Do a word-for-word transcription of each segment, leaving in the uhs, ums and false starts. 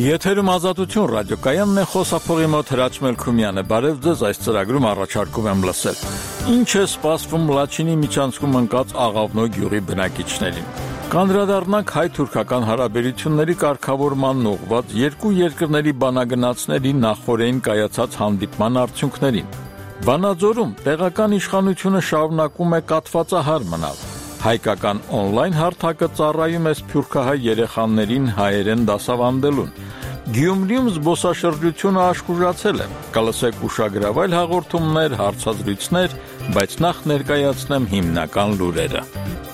Եթերում ազատություն ռադիոկայանն է, խոսափողի մոտ Հրաչ Մելքումյանը, բարև ձեզ, այս ծրագրում առաջարկում եմ լսել։ Ինչ է սպասվում Լաչինի միջանցքում ընկած Աղավնո գյուղի բնակիչներին։ Կանդրադառնանք հայ-թուրքական հարաբերությունների կարգավորմանն ուղղված երկու երկրների բանագնացների նախօրեին կայացած հանդիպման արդյունքներին։ Վանաձորում տեղական իշխանությունը շարունակում է կաթվածահար մնալ։ Հայկական օնլայն հարթակը ծառայում է սփյուռքահայ երեխաներին հայերեն դասավանդելուն։ Գյումրիում զբոսաշրջությունը աշխուժացել է։ Կլսեք ուշագրավայր հաղորդումներ, հարցազրույցներ, բայց նախ ներկայացնեմ հիմնական լուրերը։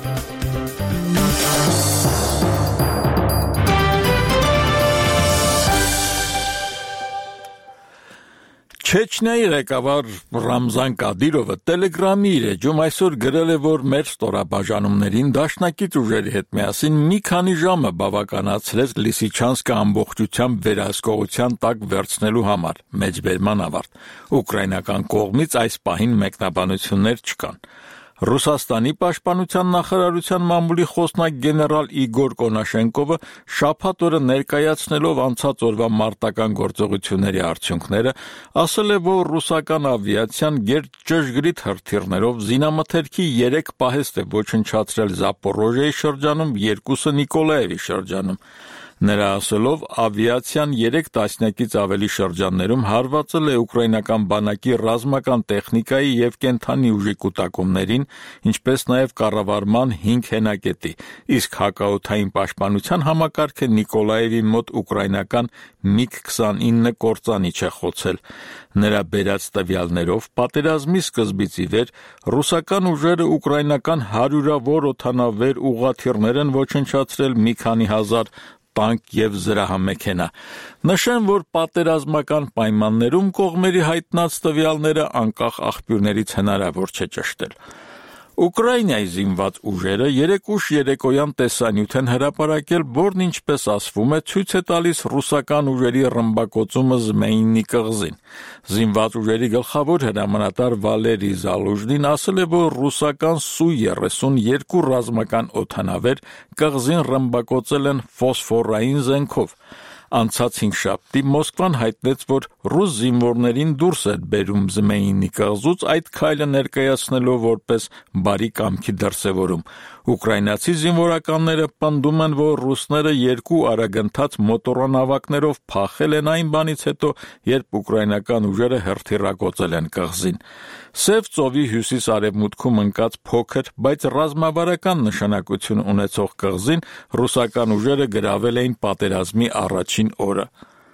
Չեչնիայի ղեկավար Ռամզան Կադիրովը Տելեգրամի իր էջում այսօր գրել է, որ մեր ստորաբաժանումներին դաշնակից ուժերի հետ միասին մի քանի ժամը բավականացրեց Լիսիչանսկը ամբողջությամբ վերահսկողության տակ վերցնելու համար, մեջբերման ավարտ։ Ուկրաինական կողմից այս պահին մեկնաբանություններ չկան։ Ռուսաստանի պաշտպանության նախարարության մամուլի խոսնակ գեներալ Իգոր Կոնաշենկովը շաբաթ օրը ներկայացնելով անցած օրվա մարտական գործողությունների արդյունքները, ասել է, որ ռուսական ավիացիան գերճշգրիտ հրթիռներով զինամթերքի երեք պահեստ է ոչնչացրել Զապորոժիայի շրջանում, երկուսը Նիկոլաևի շրջանում։ Նրա ասելով, ավիացիան երեք տասնյակից ավելի շրջաններում հարվածել է ուկրաինական բանակի ռազմական տեխնիկայի և կենդանի ուժի կուտակումներին, ինչպես նաև կառավարման հինգ հենակետի, իսկ հակաօդային պաշտպանության համակարգը Նիկոլաևի մոտ ուկրաինական միգ քսանինը կործանիչ է խոցել։ Նրա բերած տվյալներով, պատերազմի սկզբից ի վեր ռուսական ուժերը ուկրաինական հարյուրավոր օդանավեր, ուղղաթիռներ են ոչնչացրել, մի քանի հազար տանկ և զրահամեքենա։ Նշեմ, որ պատերազմական պայմաններում կողմերի հայտնած տվյալները անկախ աղբյուրներից հնարավոր չէ ճշտել։ Ուկրաինայի զինված ուժերը երեկ ուշ երեկոյան տեսանյութ են հրապարակել, որն ինչպես ասվում է, ցույց է տալիս ռուսական ուժերի ռմբակոծումը Զմեյնի կղզին։ Զինված ուժերի գլխավոր հրամանատար Վալերի Զալուժնին ասել է, որ ռուսական Սու երեսուն երկու ռազմական օդանավեր կղզին ռմբակոծել են ֆոսֆորային զենքով։ Անցած հինգշաբթի Մոսկվան հայտնեց, որ ռուս զինվորներին դուրս էր բերում Զմեյնի կղզուց, այդ քայլը ներկայացնելով որպես բարի կամքի դրսևորում։ Ուկրաինացի զինվորականները պնդում են, որ ռուսները երկու արագընթաց մոտորանավակներով փախել են այն բանից հետո, երբ ուկրաինական ուժերը հրթիռակոծել են կղզին։ Սև ծովի հյուսիս-արևմուտքում ընկած փոքր, բայց ռազմավարական նշանակություն ունեցող կղզին ռուսական ուժերը գրավել էին պատերազմի առաջին օրը։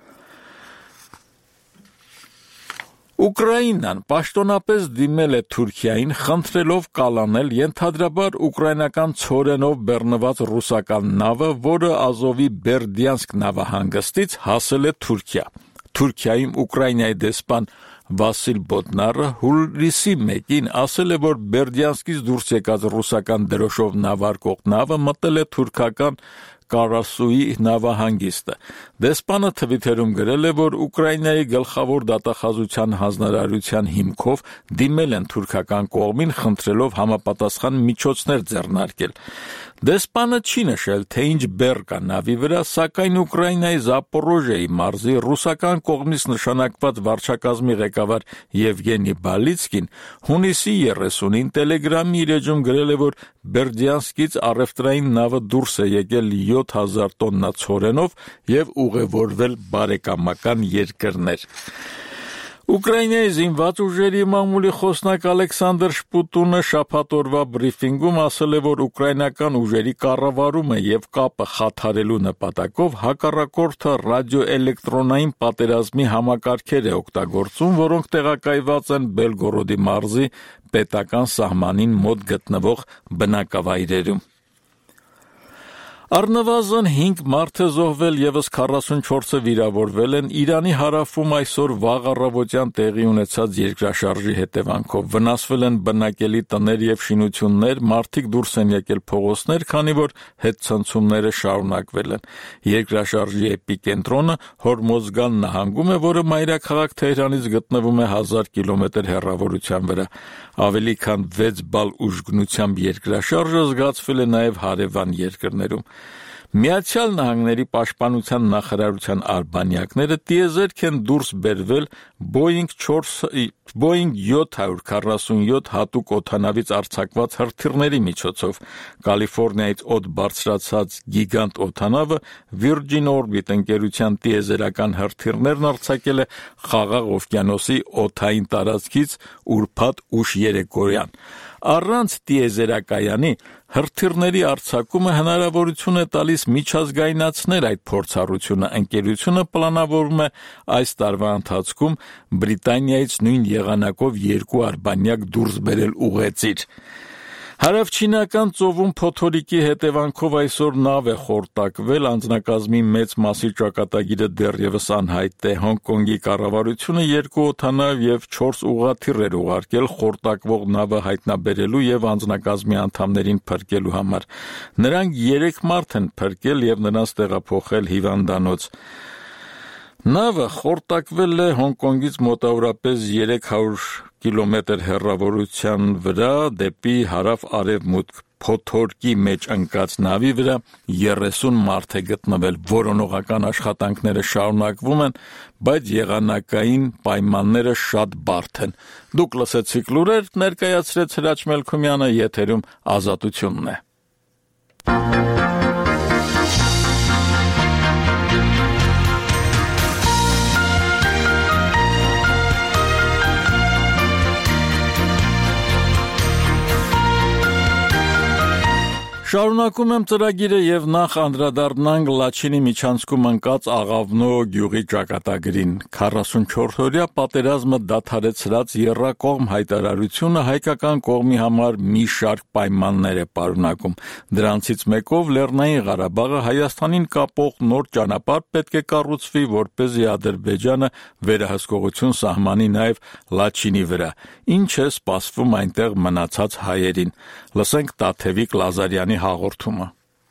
Ուկրաինան պաշտոնապես դիմել է Թուրքիային, խնդրելով կալանել ենթադրաբար ուկրաինական ցորենով բեռնված ռուսական նավը, որը Ազովի Բերդյանսկ նավահանգստից հասել է Թուրքիա։ Թուրքիայում Ուկրաինայի դեսպան Վասիլ Բոդնարը հուլիսի մեկին ասել է, որ Բերդյանսկից դուրս եկած ռուսական դրոշով նավարկող նավը մտել է թուրքական Կարասուի նավահանգիստը։ Դեսպանը թվիթերում գրել է, որ Ուկրաինայի գլխավոր դատախազության հանձնարարության հիմքով դիմել են թուրքական կողմին, խնդրելով համապատասխան միջոցներ ձեռնարկել։ Դեսպանը չի նշել, թե ինչ բեռ կա նավի վրա, սակայն Ուկրաինայի Զապորոժիայի մարզի ռուսական կողմից նշանակված վարչակազմի ղեկավար Եվգենի Բալիցկին հունիսի երեսունին Տելեգրամի իր էջում գրել է, որ Բերդյանսկից առևտրային նավը դուրս է եկել յոթ հազար տոննա ցորենով և ուղևորվել բարեկամական երկրներ։ Ուկրաինայի զինված ուժերի մամուլի խոսնակ Ալեքսանդր Շպուտունը շաբաթ օրվա բրիֆինգում ասել է, որ ուկրաինական ուժերի կառավարումը և կապը խաթարելու նպատակով հակառակորդը ռադիոէլեկտրոնային պատերազմի համակարգեր է օգտագործում, որոնք տեղակայված են Բելգորոդի մարզի պետական սահմանին մոտ գտնվող բնակավայրերում։ Առնվազն հինգ մարդ է զոհվել, ևս քառասունչորսը վիրավորվել են Իրանի հարավում այսօր վաղ առավոտյան տեղի ունեցած երկրաշարժի հետևանքով։ Վնասվել են բնակելի տներ և շինություններ, մարդիկ դուրս են եկել փողոցներ, քանի որ հետցնցումները շարունակվել են։ Երկրաշարժի էպիկենտրոնը Հորմոզգան նահանգում է, որը մայրաքաղաք Թեհրանից գտնվում է հազար կիլոմետր հեռավորության վրա։ Ավելի քան վեց բալ ուժգնությամբ երկրաշարժը զգացվել է նաև հարևան երկրներում։ Միացյալ Նահանգների պաշտպանության նախարարության արբանյակները տիեզերք են դուրս բերվել Boeing յոթ հարյուր քառասունյոթ հատուկ օդանավից արձակված հրթիռների միջոցով։ Կալիֆոռնիայից օդ բարձրացած գիգանտ օդանավը Virgin Orbit ընկերության տիեզերական հրթիռներն արձակել է Խաղաղ օվկիանոսի օդային տարածքից ուրբաթ ուշ երեկոյան։ Առանց տիեզերակայանի հրթիռների արձակումը հնարավորություն է տալիս միջազգայնացնել այդ փորձառությունը։ Ընկերությունը պլանավորում է այս տարվա ընթացքում Բրիտանիայից նույն եղանակով երկու արբանյակ դուրս բերել ուղեծիր։ Հարավչինական ծովում փոթորիկի հետևանքով այսօր նավ է խորտակվել, անձնակազմի մեծ մասի ճակատագիրը դեռևս անհայտ է։ Հոնկոնգի կառավարությունը երկու օդանավ եւ չորս ուղղաթիռ էր ուղարկել խորտակվող նավը հայտնաբերելու եւ անձնակազմի անդամներին փրկելու համար։ Նրանք երեք մարդ են փրկել եւ նրանց տեղափոխել հիվանդանոց։ Նավը խորտակվել է Հոնկոնգից մոտավորապես երեք հարյուր կիլոմետր հեռավորության վրա դեպի հարավ-արևմուտք։ Փոթորկի մեջ ընկած նավի վրա երեսուն մարդ է գտնվել։ Որոնողական աշխատանքները շարունակվում են, բայց եղանակային պայմանները շատ բարդ են։ Դուք լսեցիք լուրեր, ներկայացրեց Հրաչ Մելքումյանը, եթերում Ազատությունն է։ Շարունակում եմ ծրագիրը եւ նախ անդրադառնանք Լաչինի միջանցքում ընկած Աղավնո գյուղի ճակատագրին։ քառասունչորսօրյա պատերազմը դադարեցրած եռակողմ հայտարարությունը հայկական կողմի համար մի շարք պայմաններ է պարունակում։ Դրանցից մեկով Լեռնային Ղարաբաղը Հայաստանին կապող նոր ճանապարհ պետք է կառուցվի, որպեսզի Ադրբեջանը վերահսկողություն սահմանի նաեւ Լաչինի վրա։ Ինչ է սպասվում այնտեղ մնացած հայերին։ Լսենք Տաթևիկ Լազարյանի հաղորդումը։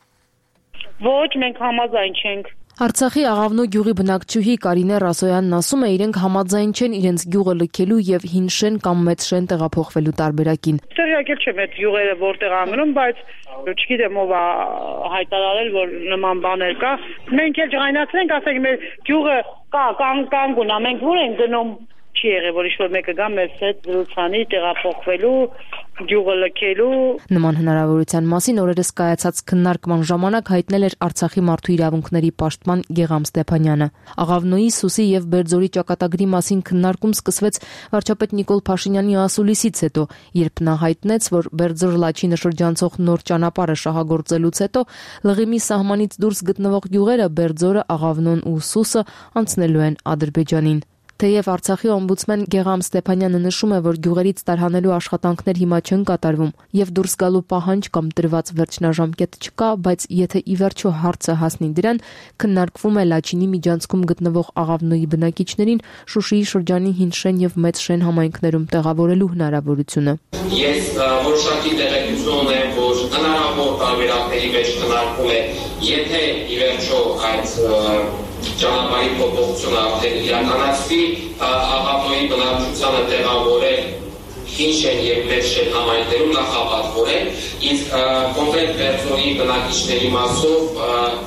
Ոչ, մենք համաձայն չենք։ Արցախի Աղավնո գյուղի բնակչուհի Կարինե Ռասոյանն ասում է, իրենք համաձայն չեն իրենց գյուղը լքելու եւ հին շեն կամ մեծ շեն տեղափոխվելու տարբերակին։ Տեղյակել չեմ այդ գյուղերը որտեղ անգնում, բայց չգիտեմ ով է հայտարարել, որ նման բաներ կա։ Մենք էլ ջղայնացնենք, ասենք մեր գյուղը կա, կան կանգուն, մենք ուր ենք գնում։ Չի եղել, որ ինչ-որ մեկը գա մեզ հետ զրուցանի, տեղափոխվելու, գյուղը լքելու։ Նման հնարավորության մասին օրերս կայացած քննարկման ժամանակ հայտնել էր Արցախի մարդու իրավունքների պաշտպան Գեգամ Ստեփանյանը։ Աղավնոյի, Սուսի եւ Բերձորի ճակատագրի մասին քննարկում սկսվեց վարչապետ Նիկոլ Փաշինյանի ասուլիսից հետո, երբ նա հայտնեց, որ Բերձոր-Լաչինը շրջանցող նոր ճանապարհը շահագործելուց հետո Լղիմի սահմանից դուրս գտնվող գյուղերը Բերձորը, Աղավնոն ու Սուսը անցնելու են Ադրբեջանին։ Թեև Արցախի օմբուդսմեն Գեգամ Ստեփանյանը նշում է, որ գյուղերից տարհանելու աշխատանքներ հիմա չեն կատարվում եւ դուրս գալու պահանջ կամ տրված վերջնաժամկետ չկա, բայց եթե ի վերջո հարցը հասնի դրան, քննարկվում է Լաչինի միջանցքում գտնվող Աղավնոյի բնակիչներին Շուշիի շրջանի հին շեն եւ մեծ շեն համայնքներում տեղավորելու հնարավորությունը։ Ես որոշակի տեղեկություն ունեմ, որ հնարավոր տարբերակների մեջ քննարկվում է, եթե ի վերջո այդ ճանապարհի փոփոխությունը արդեն իրականացվի, Աղավնոյի բնակչությանը տեղավորել հին շեն եւ մեծ շեն համայնքներում նախապատվորել, իսկ կոնկրետ Բերձորի բնակիչների մասով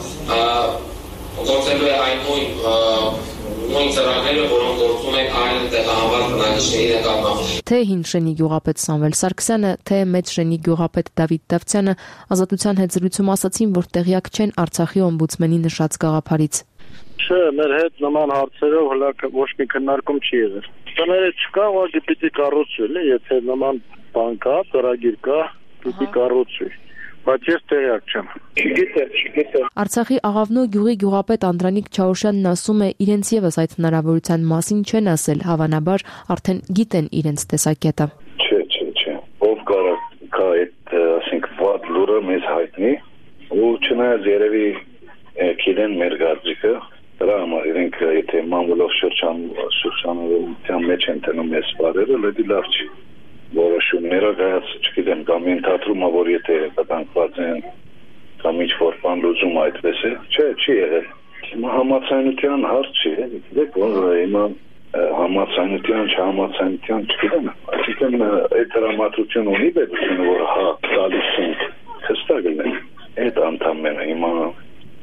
գործելու է այն նույն ծրագրերը, որոնք գործում են այլ տեղահանված բնակիչների նկատմամբ։ Թե հին շենի գյուղապետ Սամվել Սարգսյանը, թե մեծ շենի գյուղապետ Դավիթ Դավթյանը Ազատության հետ զրույցում ասացին, որ տեղյակ չեն Արցախի օմբուդսմենի նշած գաղափարից։ Չէ, մեր հետ նման հարցերով հլակ ոչ մի քննարկում չի եղել։ Տները չկա, ուղղակի պիտի կառուցվի, եթե նման բան կա, ծրագիր կա, պիտի կառուցվի։ Բայց ես տեղյակ չեմ։ Չգիտեմ, չգիտեմ։ Արցախի Աղավնո գյուղի գյուղապետ Անդրանիկ Չաուշյանն ասում է, իրենց եւս այդ հնարավորության մասին չեն ասել, հավանաբար արդեն գիտեն իրենց տեսակետը։ Չէ, չէ, չէ։ Ով կարող կա այդ, ասենք, վատ լուրը մեզ հայտնի, ու չնայած երևի գիտեն մեր գարձիկը, դրա համար իրենք եթե մամուլով շրջան շրջանության մեջ են տնում այս բարերը, լեդի լավ չի։ Որոշումները գայած, չգիտեմ, կամ ենթադրում է, որ եթե կտանկված են կամ ինչ-որ բան լուծում այդպես է, չէ, չի եղել։ Հիմա համացանության հարց չի, գիտեք, որ հիմա համացանության, չհամացանության, չգիտեմ, այսինքն այդ հրամատրություն ունի պետությունը, որ հա տալիս են, հստակ լինեն, այդ անդամները հիմա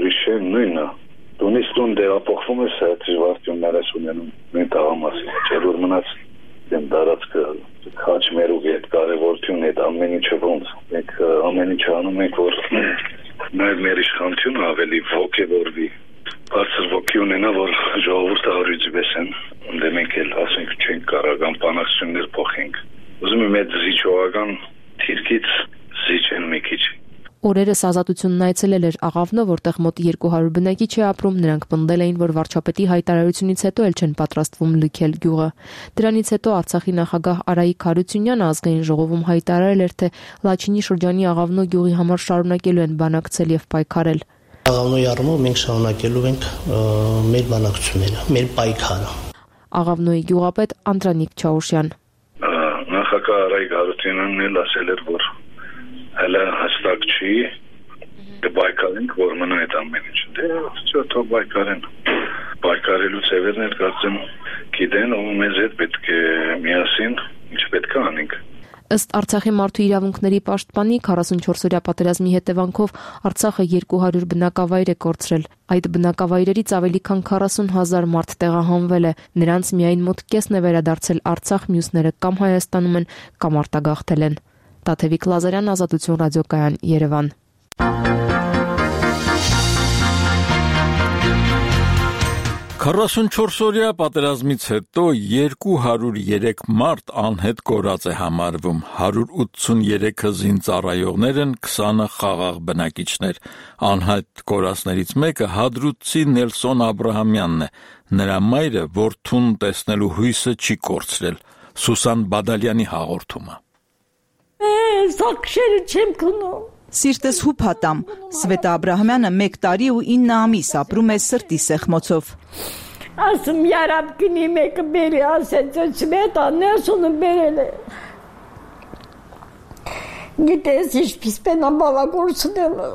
ուրիշ են նույնը տունից տուն դերափոխվում է սա դժվարություններ ունենում նույն տղամասի չէ որ մնաց դեմ դարածքը քաչ մերուկ է կարևորություն է ամեն ինչը ոնց մենք ամեն ինչ անում ենք որ նաև մեր իշխանությունը ավելի ոգևորվի բարձր ոգի ունենա որ ժողովուրդը հարյուծի բեսեն դե մենք էլ ասենք չենք կարող բանակցություններ փոխենք ուզում եմ այդ զիջողական թիրքից զիջեն մի քիչ Օրերս ազատությունն այցելել էր Աղավնո, որտեղ մոտ երկու հարյուր բնակիչ է ապրում, նրանք պնդել էին, որ վարչապետի հայտարարությունից հետո էլ չեն պատրաստվում լքել գյուղը։ Դրանից հետո Արցախի նախագահ Արայիկ Հարությունյանը ազգային ժողովում հայտարարել էր, թե Լաչինի շրջանի Աղավնո գյուղի համար շարունակելու են բանակցել եւ պայքարել։ Աղավնոյի առումով մենք շարունակելու ենք մեր բանակցությունները, մեր պայքարը։ Աղավնոյի գյուղապետ Անդրանիկ Չաուշյան Նախագահ Արայիկ Հարությունյանն էլ ասել էր, որ Հələ հստակ չի, դե բայկարենք, որ մնա այդ ամեն ինչ, դե ոչ թող բայկարեն, բայկարելու ծևերներ կարծեմ գիտեն ու մեզ հետ պետք է միասին, ինչ պետք է անենք։ Ըստ Արցախի մարդու իրավունքների պաշտպանի քառասունչորս օրյա պատերազմի հետևանքով Արցախը երկու հարյուր բնակավայր է կորցրել։ Այդ բնակավայրերից ավելի քան քառասուն հազար մարդ տեղահանվել է։ Նրանց միայն մոտ կեսն է վերադարձել Արցախ, մյուսները կամ Հայաստանում են, կամ արտագաղթել են։ Տաթևիկ Լազարյան, Ազատություն ռադիոկայան, Երևան։ քառասունչորս օրյա պատերազմից հետո երկու հարյուր երեք մարդ անհետ կորած է համարվում, հարյուր ութսուներեքը զինծառայողներ են, քսանը խաղաղ բնակիչներ։ Անհետ կորածներից մեկը հադրութցի Նելսոն Աբրահամյանն է։ Նրա մայրը որդուն տեսնելու հույսը չի կորցրել։ Սուսան Բադալյանի հաղորդումը։ Սակշերը չեմ կնում։ Սիրտս հուփատամ, Սվետա Աբրահամյանը մեկ տարի ու ինը ամիս ապրում է սրտի սեղմոցով։ Ասում յարապ գնի մեկը բերի, ասեց Սվետա Նելսոնը բերել է։ Գիտես ինչպես պենամ բավակորցնելը։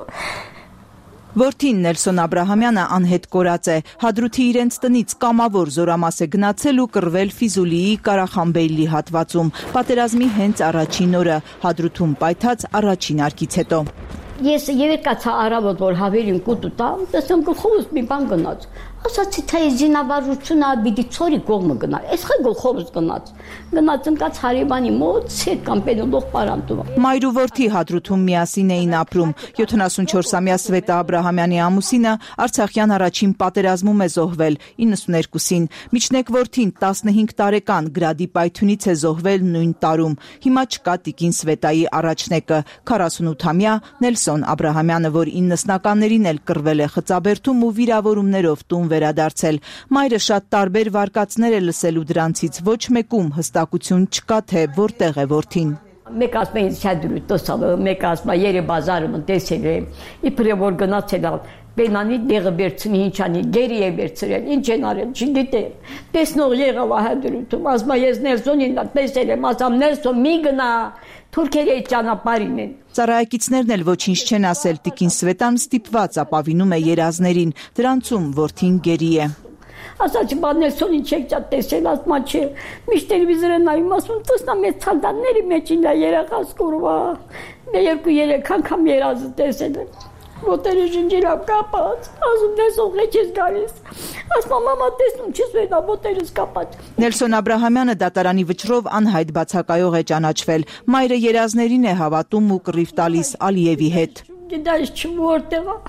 Որդին Նելսոն Աբրահամյանը անհետ կորած է, Հադրութի իրենց տնից կամավոր զորամաս է գնացել ու կռվել Ֆիզուլիի Կարախանբեյլի հատվածում, պատերազմի հենց առաջին օրը, Հադրութում պայթած առաջին արկից հետո։ Ես երեկացա առավոտ որ հավերին կուտու տամ, տեսամ գլխովս մի բան գնաց։ Ասացի թե զինավարությունը պիտի ծորի կողմը գնա։ Այս խը գլխովս գնաց։ Գնաց ընկած հարևանի մոտ ցետ կամ պենոլող պարանտում։ Մայր ու որդի Հադրութում միասին էին ապրում։ յոթանասունչորսամյա Սվետա Աբրահամյանի ամուսինը Արցախյան առաջին պատերազմում է զոհվել իննսուներկուսին։ Միջնեկ որդին տասնհինգ տարեկան գրադի պայթյունից է զոհվել նույն տարում։ Հիմա չկա տիկին Սվետայի առաջնեկը քառասունութամյա Նելսոն Աբրահամյանը, որ իննսնականներին էլ կռվել է Խծաբերդում ու վիրավորումներով տուն վերադարձել։ Մայրը շատ տարբեր վարկածներ է լսելու դրանցից, ոչ մեկում հստակություն չկա, թե որտեղ է որդին։ Մեկ ասում է շադրու տոսալը, մեկ ասում է երեբազարը տեսել է, իբրե որ գնացել է, բենանի դեղը վերցնի ինչանի, գերի է վերցրել, ինչ են արել, չգիտեմ։ Տեսնող եղավ է հադրութում, ասում է ես Նելսոնին տեսել եմ, ասամ Նելսոն մի գնա, թուրքերի ճանապարհին են։ Ծառայակիցներն էլ ոչինչ չեն ասել, տիկին Սվետան ստիպված ապավինում է երազներին, դրանցում որդին գերի է։ Ասացի բա Նելսոնին չեք ճա տեսել, ասма չէ, միշտ տելևիզորը նայում, ասում տեսնամ այդ ցալդանների մեջ ինա երախաս կուրվա։ Մի երկու երեք անգամ երազը տեսել եմ։ Ոտերը ժնջիրավ կապած, ասում Նելսոն ղեչես գալիս։ Ասма մամա տեսնում չես վերնա ոտերս կապած։ Նելսոն Աբրահամյանը դատարանի վճռով անհայտ բացակայող է ճանաչվել։ Մայրը երազներին է հավատում ու կռիվ տալիս Ալիևի հետ։ Գիտես չորտեղ է։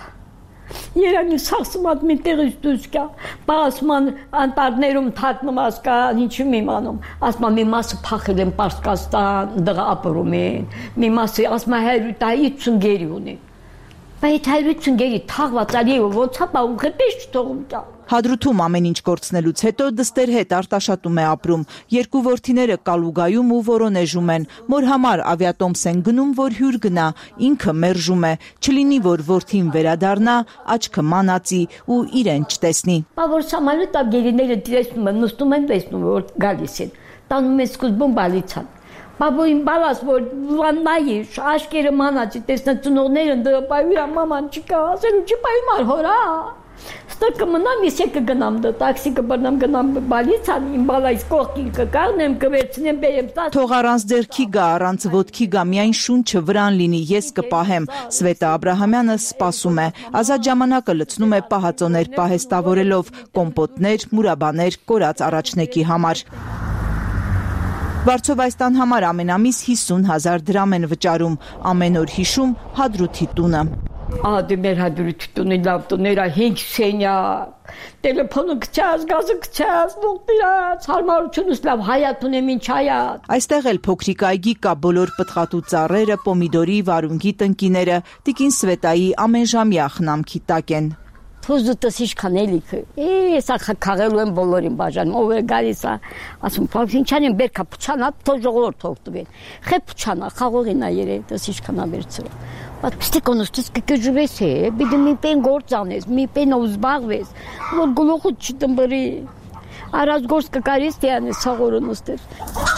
Երանի սախսմատ մի տեղից դուրս կա, ասման անտարներում թաքնված կա, ինչու մի իմանում, ասма մի մասը փախել են Պարսկաստան, դղա ապրում են, մի մասը ասма հերութային գերի ունեն։ Բայց հայրություն գերի թաղված ալիևը ոնց ապա ու խպես չթողում տա։ Հադրութում ամեն ինչ կորցնելուց հետո դստեր հետ Արտաշատում է ապրում։ Երկու որդիները Կալուգայում ու Վորոնեժում են։ Մոր համար ավիատոմս են գնում, որ հյուր գնա, ինքը մերժում է, չլինի որ որդին վերադառնա, աչքը մանածի ու իրեն չտեսնի։ Բա որ սամալյոտը գերիները տեսնում են, նստում են, տեսնում որ գալիս են։ Տանում են սկզբում բալիցան։ Բաբոին բալաս որ վաննայի աշկերը մանածի տեսնա ծնողները դրա բայուրա մաման չկա ասելու չի բայմար հորա Ստա կմնամ, ես եկը գնամ դա, տաքսի կբռնամ գնամ բալիցան, իմ բալայից կողքին կկառնեմ, կվերցնեմ, բերեմ տաս։ Թող առանց ձեռքի գա, առանց ոտքի գա, միայն շունչը վրան լինի, ես կպահեմ։ Սվետա Աբրահամյանը սպասում է։ Ազատ ժամանակը լցնում է պահածոներ պահեստավորելով, կոմպոտներ, մուրաբաներ, կորած առաջնեկի համար։ Վարձով այս տան համար ամեն ամիս հիսուն հազար դրամ են վճարում, ամեն օր հիշում Հադրութի տունը։ Ահա դե մեր Հադրութի տունի լավ տուները հինգ սենյակ, տելեֆոնը կչած, գազը կչած, նոկտիրած, հարմարությունս լավ, հայատ ունեմ ինչ հայատ։ Այստեղ էլ փոքրիկ այգի կա, բոլոր պտղատու ծառերը, պոմիդորի, վարունգի տնկիները, տիկին Սվետայի ամենժամյա խնամքի տակ են։ Թոզու տսիշ քանելիքը։ Է, սա խաղելու են բոլորին բաժանում, ով է գալիս է, ասում, փոքրինչան են բերքա փչանա, թող ժողովուրդ թողտվեն։ Խե փչանա, խաղողինա երե, տսիշ քանա վերցրու։ Բայց պստի կոնոստից կգժվես է, բիդը մի պեն գործ անես, մի պեն զբաղվես, որ գլուխուդ չտնբրի։ Արած գործ կկարես թե անես, սաղորն ուստեր։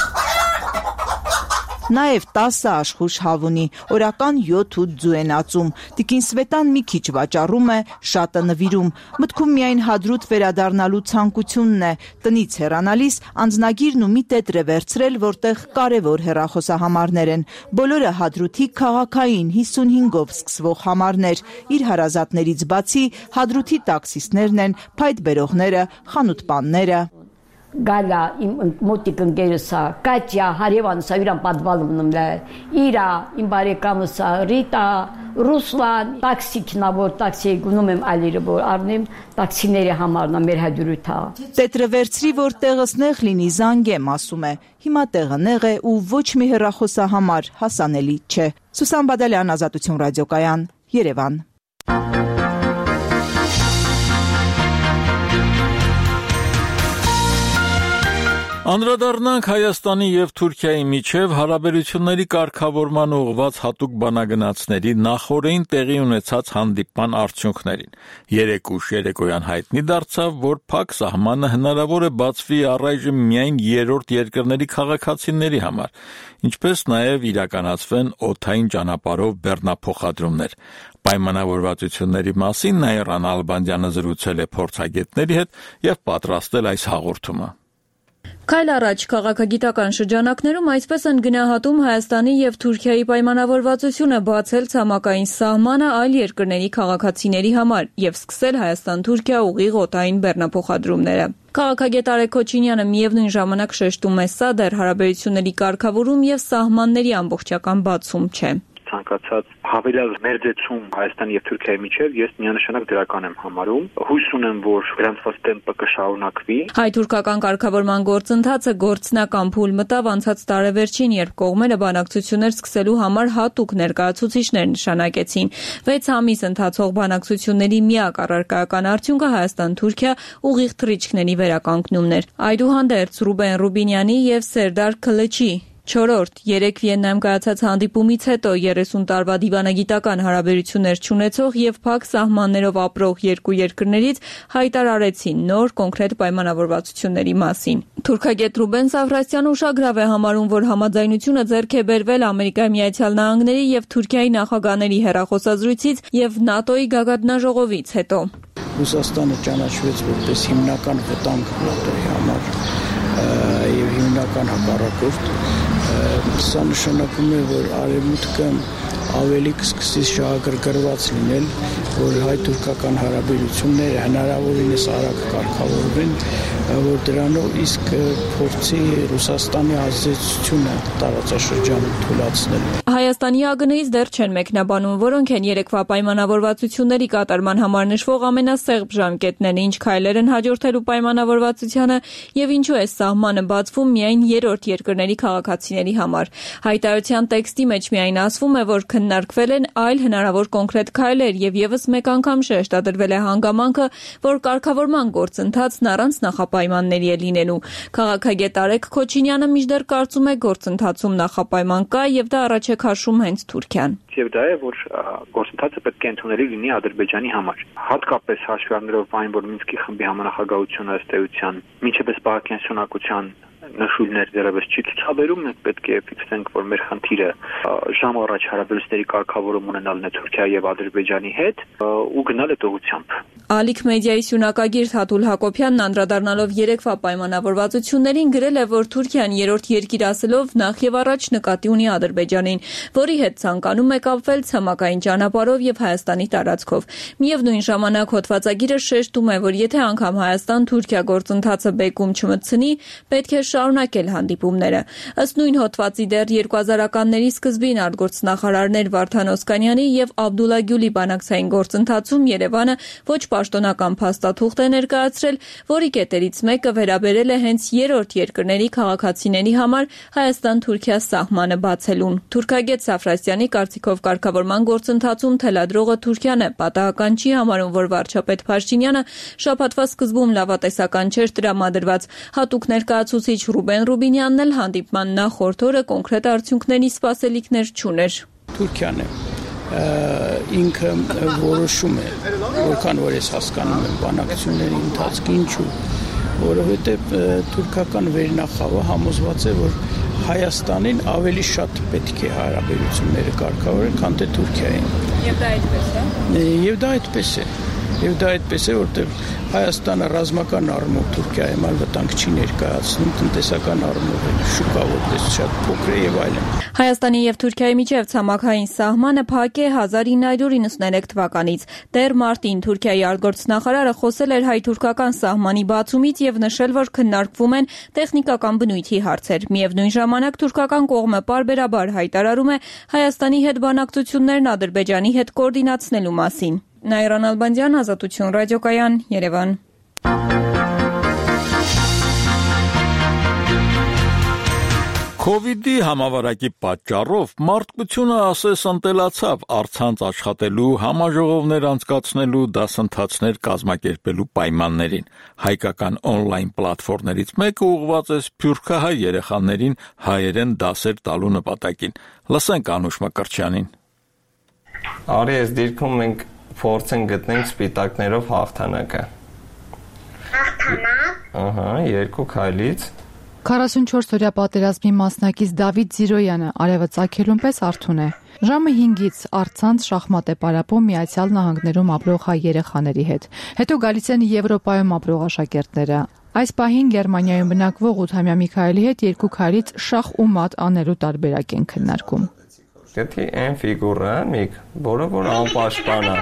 Նաև տասը աշխույժ հավ ունի, օրական յոթ-ութ ձու են ածում, տիկին Սվետան մի քիչ վաճառում է, շատը նվիրում, մտքում միայն Հադրութ վերադառնալու ցանկությունն է, տնից հեռանալիս անձնագիրն ու մի տետր է վերցրել, որտեղ կարևոր հեռախոսահամարներ են, բոլորը Հադրութի քաղաքային հիսունհինգով սկսվող համարներ, իր հարազատներից բացի Հադրութի տաքսիստներն են, փայտ բերողները, խանութպանները։ Գալա իմ մոտիկ ընկերսա, Կատյա, Հարևանսա, իրան պատվալում նմլա, իրա, իմ բարեկամսա, Ռիտա, Ռուսլան, տաքսիքնա, որ տաքսի գունում եմ ալիրը, որ արնեմ տաքսիների համարնա մեր Հադրութա։ Տետրը վերցրի, որ տեղս նեղ լինի, զանգեմ, ասում է, հիմա տեղը նեղ է ու ոչ մի հեռախոսահամար հասանելի չէ։ Սուսան Բադալյան, Ազատություն ռադիոկայան, Երևան։ Անդրադառնանք Հայաստանի եւ Թուրքիայի միջև հարաբերությունների կարգավորման ուղղված հատուկ բանագնացների նախօրեին տեղի ունեցած հանդիպման արդյունքներին։ Երեկ ուշ երեկոյան հայտնի դարձավ, որ փակ սահմանը հնարավոր է բացվի առայժմ միայն երրորդ երկրների քաղաքացիների համար, ինչպես նաև իրականացվեն օդային ճանապարհով բեռնափոխադրումներ։ Պայմանավորվածությունների մասին Նաիրան Ալբանդյանը զրուցել է փորձագետների հետ եւ պատրաստել այս հաղորդումը։ Քայլ առաջ քաղաքագիտական շրջանակներում այսպես են գնահատում Հայաստանի եւ Թուրքիայի պայմանավորվածությունը բացել ցամաքային սահմանը այլ երկրների քաղաքացիների համար եւ սկսել Հայաստան-Թուրքիա ուղիղ օդային բեռնափոխադրումները։ Քաղաքագետ Արեգ Քոչինյանը միևնույն ժամանակ շեշտում է, սա դեռ հարաբերությունների կարգավորում եւ սահմանների ամբողջական բացում չէ։ Ցանկացած հավելյալ մերձեցում Հայաստանի եւ Թուրքիայի միջև ես միանշանակ դրական եմ համարում։ Հույս ունեմ, որ գրանցված տեմպը կշարունակվի։ Հայ-թուրքական կարգավորման գործընթացը գործնական փուլ մտավ անցած տարեվերջին, երբ կողմերը բանակցություններ սկսելու համար հատուկ ներկայացուցիչներ նշանակեցին։ վեց ամիս ընթացող բանակցությունների միակ առարկայական արդյունքը Հայաստան-Թուրքիա ուղիղ թռիչքների վերականգնումն էր։ Այդուհանդերձ Ռուբեն Ռուբինյանի եւ Սերդար Քլչի չորրորդ երեք Վիեննայում կայացած հանդիպումից հետո երեսուն տարվա դիվանագիտական հարաբերություններ չունեցող եւ փակ սահմաններով ապրող երկու երկրներից հայտարարեցին նոր կոնկրետ պայմանավորվածությունների մասին։ Թուրքագետ Ռուբեն Սավրասյանը ուշագրավ է համարում, որ համաձայնությունը ձեռք է բերվել Ամերիկայի Միացյալ Նահանգների եւ Թուրքիայի նախագահների հեռախոսազրույցից եւ ՆԱՏՕ-ի գագաթնաժողովից հետո։ Ռուսաստանը ճանաչվեց որպես հիմնական վտանգ ՆԱՏՕ-ի համար եւ հիմնական հակառակորդ։ Սա նշանակում է, որ Արևմուտքը ավելի կսկսի շահագրգռված լինել, որ հայ-թուրքական հարաբերությունները հնարավորինս արագ կարգավորվեն, որ դրանով իսկ փորձի Ռուսաստանի ազդեցությունը տարածաշրջանում թույլատրել։ Հայաստանի ԱԳՆ-ից դեռ չեն մեկնաբանում, որոնք են երեկվա պայմանավորվածությունների կատարման համար նշվող ամենասեղմ ժամկետները, ինչ քայլեր են հաջորդելու պայմանավորվածությանը եւ ինչու է սահմանը բացվում միայն երրորդ երկրների քաղաքացիների համար։ Հայտարարության տեքստի մեջ միայն ասվում է, որ քննարկվել են այլ հնարավոր կոնկրետ քայլեր եւ եւս մեկ անգամ շեշտադրվել է հանգամանքը, որ կարգավորման գործընթացն առանց նախապայմանների է լինելու։ Քաղաքագետ Արեգ Քոչինյանը մինչդեռ կարծում է գործընթացում նախապայման կա եւ դա առաջ է քաշում հենց Թուրքիան։ Եվ դա է, որ գործընթացը պետք է ընդունելի լինի Ադրբեջանի համար։ Հատկապես հաշվի առնելով այն, որ Մինսկի խմբի համանախագահությունը ըստ էության մինչև Սպահակյան շնակության նշույլներ դեռևս չի ցուցաբերում, մենք պետք է ֆիքսենք, որ մեր խնդիրը ժամ առաջ հարաբերությունների կարգավորում ունենալն է Թուրքիայի եւ Ադրբեջանի հետ ու գնալ այդ ուղղությամբ։ Ալիք մեդիայի սյունակագիր Թաթուլ Հակոբյանն անդրադառնալով երեկվա պայմանավորվածություններին գրել է, որ Թուրքիան երրորդ երկիր ասելով նախ եւ առաջ նկատի ունի Ադրբեջանին, որի հետ ցանկանում է կապվել ցամաքային ճանապարհով եւ Հայաստանի տարածքով։ Միևնույն ժամանակ հոդվածագիրը շեշտում է, որ եթե անգամ Հայաստան-Թուրքիա գործընթացը բեկում չմտցնի, պետք է շարունակել հանդիպումները։ Ըստ նույն հոդվածի դեռ երկու հազարականների սկզբին արտգործնախարարներ Վարդան Օսկանյանի եւ Աբդուլլա Գյուլի բանակցային գործընթացում Երևանը ոչ պաշտոնական փաստաթուղթ է ներկայացրել, որի կետերից մեկը վերաբերել է հենց երրորդ երկրների քաղաքացիների համար Հայաստան-Թուրքիա սահմանը բացելուն։ Թուրքագետ Սաֆրասյանի կարծիքով կարգավորման գործընթացում թելադրողը Թուրքիան է, պատահական չի համարում, որ վարչապետ Փաշինյանը շաբաթվա սկզբում լավատեսական չէր տրամադրված։ Հատուկ ներկայացուցիչ Ռուբեն Ռուբինյանն էլ հանդիպման նախորդ օրը կոնկրետ արդյունքների սպասելիքներ չուներ։ Թուրքիան է ինքը որոշում է, որքան որ ես հասկանում եմ բանակցությունների ընթացքի, ինչու, որովհետև թուրքական վերնախավը համոզված է, որ Հայաստանին ավելի շատ պետք է հարաբերությունները կարգավորել, քան թե Թուրքիային։ Եվ դա այդպես է։ Եվ դա այդպես է։ Եվ դա այդպես է, որտեղ Հայաստանը ռազմական առումով Թուրքիայի համար վտանգ չի ներկայացնում, տնտեսական առումով էլ շուկա որպես շատ փոքր է եւ այլն։ Հայաստանի եւ Թուրքիայի միջև ցամաքային սահմանը փակ է հազար ինը հարյուր իննսուններեք թվականից։ Դեռ մարտին Թուրքիայի արտգործնախարարը խոսել էր հայ-թուրքական սահմանի բացումից եւ նշել, որ քննարկվում են տեխնիկական բնույթի հարցեր։ Միևնույն ժամանակ թուրքական կողմը պարբերաբար հայտարարում է Հայաստանի հետ բանակցություններն Ադրբեջանի հետ կոորդինացնելու մասին։ Նայրան Ալբանդյան, Ազատություն ռադիոկայան, Երևան։ Քովիդի համավարակի պատճառով մարդկությունը ասես ընտելացավ առցանց աշխատելու, համաժողովներ անցկացնելու, դասընթացներ կազմակերպելու պայմաններին։ Հայկական օնլայն պլատֆորմներից մեկը ուղղված է սփյուռքահայ երեխաներին հայերեն դասեր տալու նպատակին։ Լսենք Անուշ Մկրտչյանին։ Արի այս դիրքում մենք փորձենք գտնենք սպիտակներով հաղթանակը։ Հաղթանակ։ Ահա, երկու քայլից։ քառասունչորս-օրյա պատերազմի մասնակից Դավիթ Զիրոյանը արևը ծագելուն պես արթուն է։ Ժամը հինգից առցանց շախմատ է պարապում Միացյալ Նահանգներում ապրող հայ երեխաների հետ։ Հետո գալիս են Եվրոպայում ապրող աշակերտները։ Այս պահին Գերմանիայում բնակվող ութամյա Միքայելի հետ երկու քայլից շախ ու մատ անելու տարբերակ են քննարկում։ Գտի այն ֆիգուրը, միք, որը որ անպաշտպան է։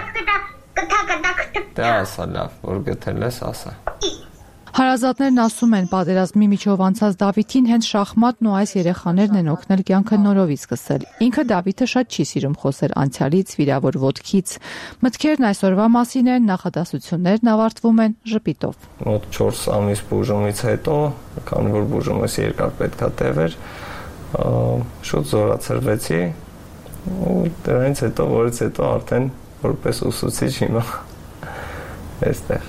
Դա ասա լավ, որ գտել ես, ասա։ Հարազատներն ասում են, պատերազմի միջով անցած Դավիթին հենց շախմատն ու այս երեխաներն են օգնել կյանքը նորովի սկսել։ Ինքը Դավիթը շատ չի սիրում խոսել անցյալից, վիրավոր ոտքից։ Մտքերն այսօրվա մասին են, նախադասություններն ավարտվում են ժպիտով։ Մոտ չորս ամիս բուժումից հետո, քանի որ բուժումս երկար պետքա տևեր, շուտ զորացրվեցի ու դրանից հետո, որից հետո արդեն որպես ուսուցիչ հիմա այստեղ։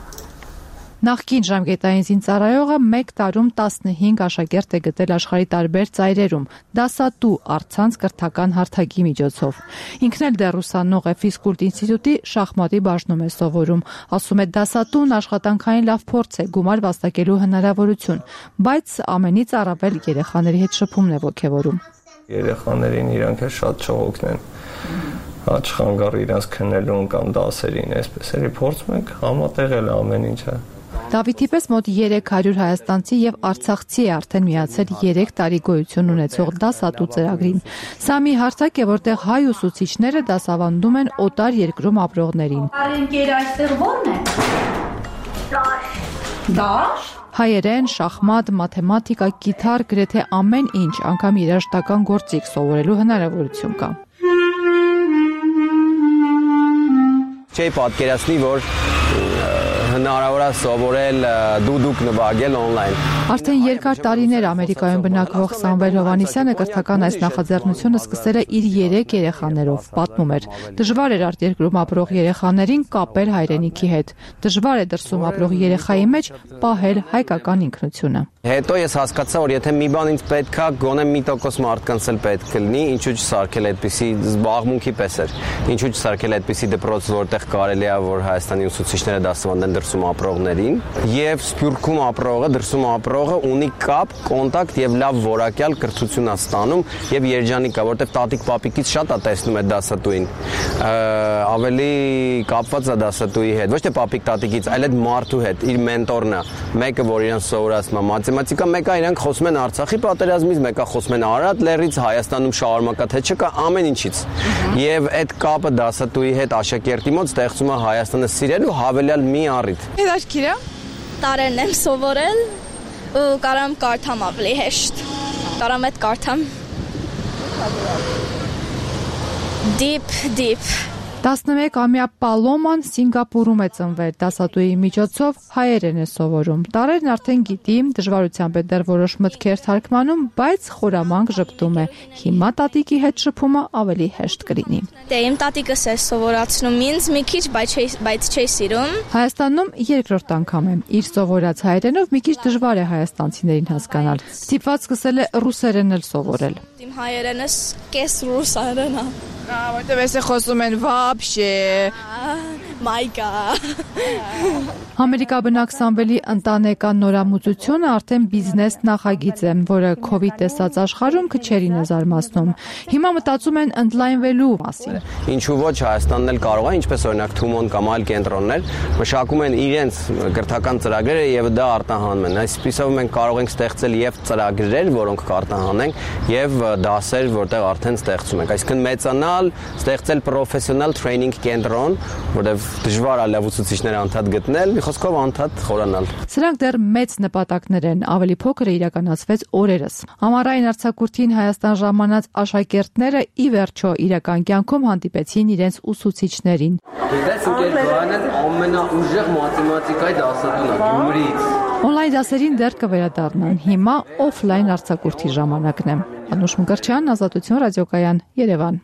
Նախկին ժամկետային զինծառայողը մեկ տարում տասնհինգ աշակերտ է գտել աշխարհի տարբեր ծայրերում, դասատու առցանց կրթական հարթակի միջոցով։ Ինքն էլ դեռ ուսանող է ֆիզկուլտ ինստիտուտի շախմատի բաժնում է սովորում։ Ասում է դասատուն աշխատանքային լավ փորձ է, գումար վաստակելու հնարավորություն, բայց ամենից առավել երեխաների հետ շփումն է ոգևորում։ Երեխաներին իրանք է շատ չողոքնեն, չխանգար իրանց քննելուն կամ դասերին, այսպես էլի փորձում ենք համատեղել ամեն ինչը։ Դավիթի պես մոտ երեք հարյուր հայաստանցի եւ արցախցի է արդեն միացել երեք տարի գոյություն ունեցող դասատու ծրագրին։ Սա մի հարթակ է, որտեղ հայ ուսուցիչները դասավանդում են օտար երկրում ապրողներին։ Արենկեր այստեղ ո՞րն է։ Դաշ։ Հայերեն, շախմատ, մաթեմատիկա, գիտար, գրեթե ամեն ինչ, անգամ երաժշտական գործիք սովորելու հնարավորություն կա։ Չէի պատկերացնի, որ հնարավոր է սովորել դուդուկ նվագել օնլայն։ Արդեն երկար տարիներ Ամերիկայում բնակվող Սամվել Հովհաննիսյանը կրթական այս նախաձեռնությունը սկսել է իր երեք երեխաներով, պատմում էր։ Դժվար էր արտերկրում ապրող երեխաներին կապել հայրենիքի հետ։ Դժվար է դրսում ապրող երեխայի մեջ պահել հայկական ինքնությունը։ Հետո ես հասկացա, որ եթե մի բան ինձ պետք է, գոնե մի տոկոս մարդկանց էլ պետք է լինի, ինչու՞ չսարքել այդպիսի զբաղմունքի պես էր։ Ինչու՞ չսարքել այդպիսի դպրոց, որտեղ կարելի է որ Հայաստանի ուսուցիչները դասավանդեն դրսում ապրողներին, եւ Սփյուռքում ապրողը, դրսում ապրողը ունի կապ, կոնտակտ եւ լավ որակյալ կրթություն է ստանում եւ երջանիկ է, որտեվ տատիկ պապիկից շատ է տեսնում այդ դասատուին, ավելի կապված է դասատուի հետ, ոչ թե պապիկ տատիկից, այլ այդ մարդու հետ, իր մենտորն է, մեկը, որ իրեն սովորացնում է մաթեմատիկա, մեկը իրանք խոսում են Արցախի պատերազմից, մեկը խոսում են Արարատ լեռից, Հայաստանում շարունակա թե չկա, ամեն ինչից։ Եվ այդ կապը դասատուի հետ աշակերտի մոտ ստեղծում է Հայաստանը սիրելու հավելյալ մի առիթ։ Հետաքրքիր է։ Տարերն եմ սովորել ու կարամ կարդամ ավելի հեշտ։ Կարամ այդ կարդամ։ Deep, deep. տասնմեկամյա Պալոման Սինգապուրում է ծնվել, դասատուի միջոցով հայերեն է սովորում։ Տարերն արդեն գիտի, դժվարությամբ է դեռ որոշ մտքեր թարգմանում, բայց խորամանկ ժպտում է։ Հիմա տատիկի հետ շփումը ավելի հեշտ կլինի։ Դե իմ տատիկս է սովորացնում ինձ մի քիչ, բայց չի սիրում։ Հայաստանում երկրորդ անգամ եմ։ Իր սովորած հայերենով մի քիչ դժվար է հայաստանցիներին հասկանալ։ Ստիպված սկսել է ռուսերեն էլ սովորել։ Իմ հայերենս կես ռուսերեն է։ Որտե՞ղ էս խոսում են вообще։ My God։ Ամերիկաբնակ Սամվելի ընտանեկան նորամուծությունը արդեն բիզնես նախագիծ է, որը COVID տեսած աշխարհում քչերին է զարմացնում։ Հիմա մտածում են ընդլայնվելու մասին։ Ինչու ոչ, Հայաստանն էլ կարող է, ինչպես օրինակ Թումոն կամ այլ կենտրոններ, մշակում են իրենց կրթական ծրագրերը եւ դա արտահանում են։ Այսպիսով մենք կարող ենք ստեղծել եւ ծրագրեր, որոնք կարտահանենք, եւ դասեր, որտեղ արդեն ստեղծում ենք։ Այսինքն մեծանալ, ստեղծել պրոֆեսիոնալ տրեյնինգ կենտրոն, որտեղ դժվար է լավ ուսուցիչներ անդադ գտնել, մի խոսքով անդադ խորանալ։ Սրանք դեռ մեծ նպատակներ են, ավելի փոքրը իրականացվեց օրերս։ Ամառային արձակուրդին Հայաստան ժամանած աշակերտները ի վերջո իրական կյանքում հանդիպեցին իրենց ուսուցիչներին։ Գիտես, ինքեր Գոյանն ամենաուժեղ մաթեմատիկայի դասատուն է Գյումրիից։ Օնլայն դասերին դեռ կվերադառնան։ Հիմա օֆլայն արձակուրդի ժամանակն է։ Անուշ Մկրտչյան, Ազատություն ռադիոկայան, Երևան։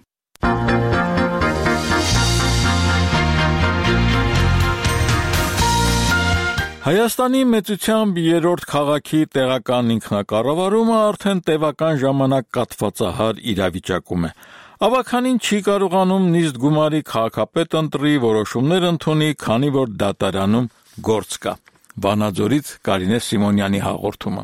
Հայաստանի մեծությամբ երրորդ քաղաքի տեղական ինքնակառավարումը արդեն տևական ժամանակ կաթվածահար իրավիճակում է։ Ավականին չի կարողանում նիստ գումարի քաղաքապետ ընտրի, որոշումներ ընդունի, քանի որ դատարանում գործ կա։ Վանաձորից Կարինե Սիմոնյանի հաղորդումը։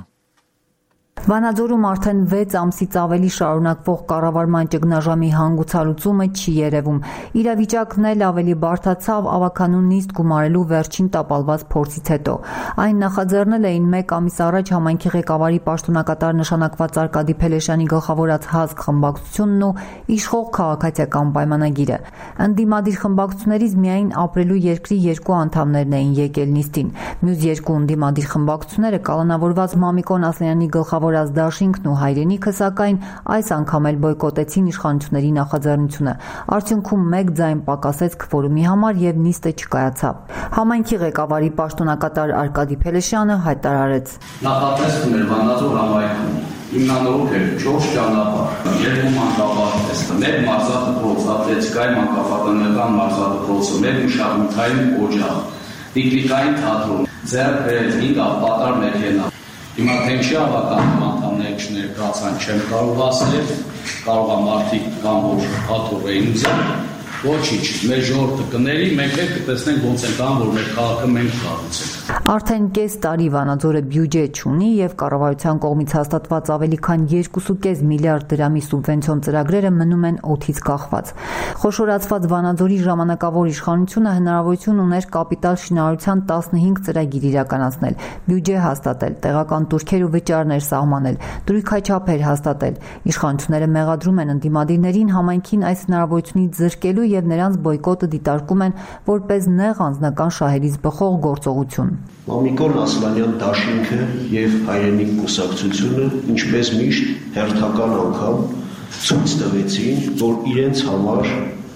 Վանաձորում արդեն վեց ամսից ավելի շարունակվող կառավարման ճգնաժամի հանգուցալուծումը չի երևում։ Իրավիճակն էլ ավելի բարդացավ ավականուն նիստ գումարելու վերջին տապալված փորձից հետո։ Այն նախաձեռնել էին մեկ ամիս առաջ համայնքի ղեկավարի պաշտոնակատար նշանակված Արկադի Փելեշյանի գլխավորած ՀԱԶԿ խմբակցությունն ու իշխող քաղաքացիական պայմանագիրը։ Ընդդիմադիր խմբակցություններից միայն ապրելու երկրի երկու անդամներն էին եկել նիստին։ Մյուս երկու ընդդիմադիր խմբակցությունները կալանավորված Մամիկոն Ասլանյանի գլխավոր Դաշինքն ու հայրենիքը սակայն այս անգամ էլ բոյկոտեցին իշխանությունների նախաձեռնությունը։ Արդյունքում մեկ ձայն պակասեց քվորումի համար եւ նիստը չկայացավ։ Համայնքի ղեկավարի պաշտոնակատար Արկադի Փելեշյանը հայտարարեց. Նախատեսվում էր Վանաձոր համայնքում հիմնանորոգ էր չորս ճանապարհ, երկու մանկաբարձ, մեկ մարզադպրոց, ատլետիկայի մանկապարտեզնական մարզադպրոցը, մեկ մշակութային օջախ, տիկնիկային թատրոն, ձեռք բերել հինգ ապատար մեքենա։ Հիմա թե ինչի ավական անդամներ չներկայացան, չեմ կարող ասել, կարող է մարդիկ կամ որ հատոր էին ուզել, ոչինչ, մեր ժողովուրդը կների, մենք էլ կտեսնենք ոնց են կան, որ մեր քաղաքը մենք կառուցենք։ Արդեն կես տարի Վանաձորը բյուջե չունի եւ կառավարության կողմից հաստատված ավելի քան երկու կόμμα պենս միլիարդ դրամի սուբվենցիոն ծրագրերը մնում են օդից կախված։ Խոշորացված Վանաձորի ժամանակավոր իշխանությունը հնարավորություն ուներ կապիտալ շինարարության տասնհինգ ծրագիր իրականացնել, բյուջե հաստատել, տեղական տուրքեր ու վճարներ սահմանել, դրույքաչափեր հաստատել։ Իշխանությունները մեղադրում են ընդդիմադիրներին համայնքին այս հնարավորությունից զրկելու եւ նրանց բոյկոտը դիտարկում են որպես նեղ անձնական շահերից բխող գործողություն։ Մամիկոն Ասլանյան Դաշինքը եւ հայրենիք կուսակցությունը ինչպես միշտ հերթական անգամ ցույց տվեցին, որ իրենց համար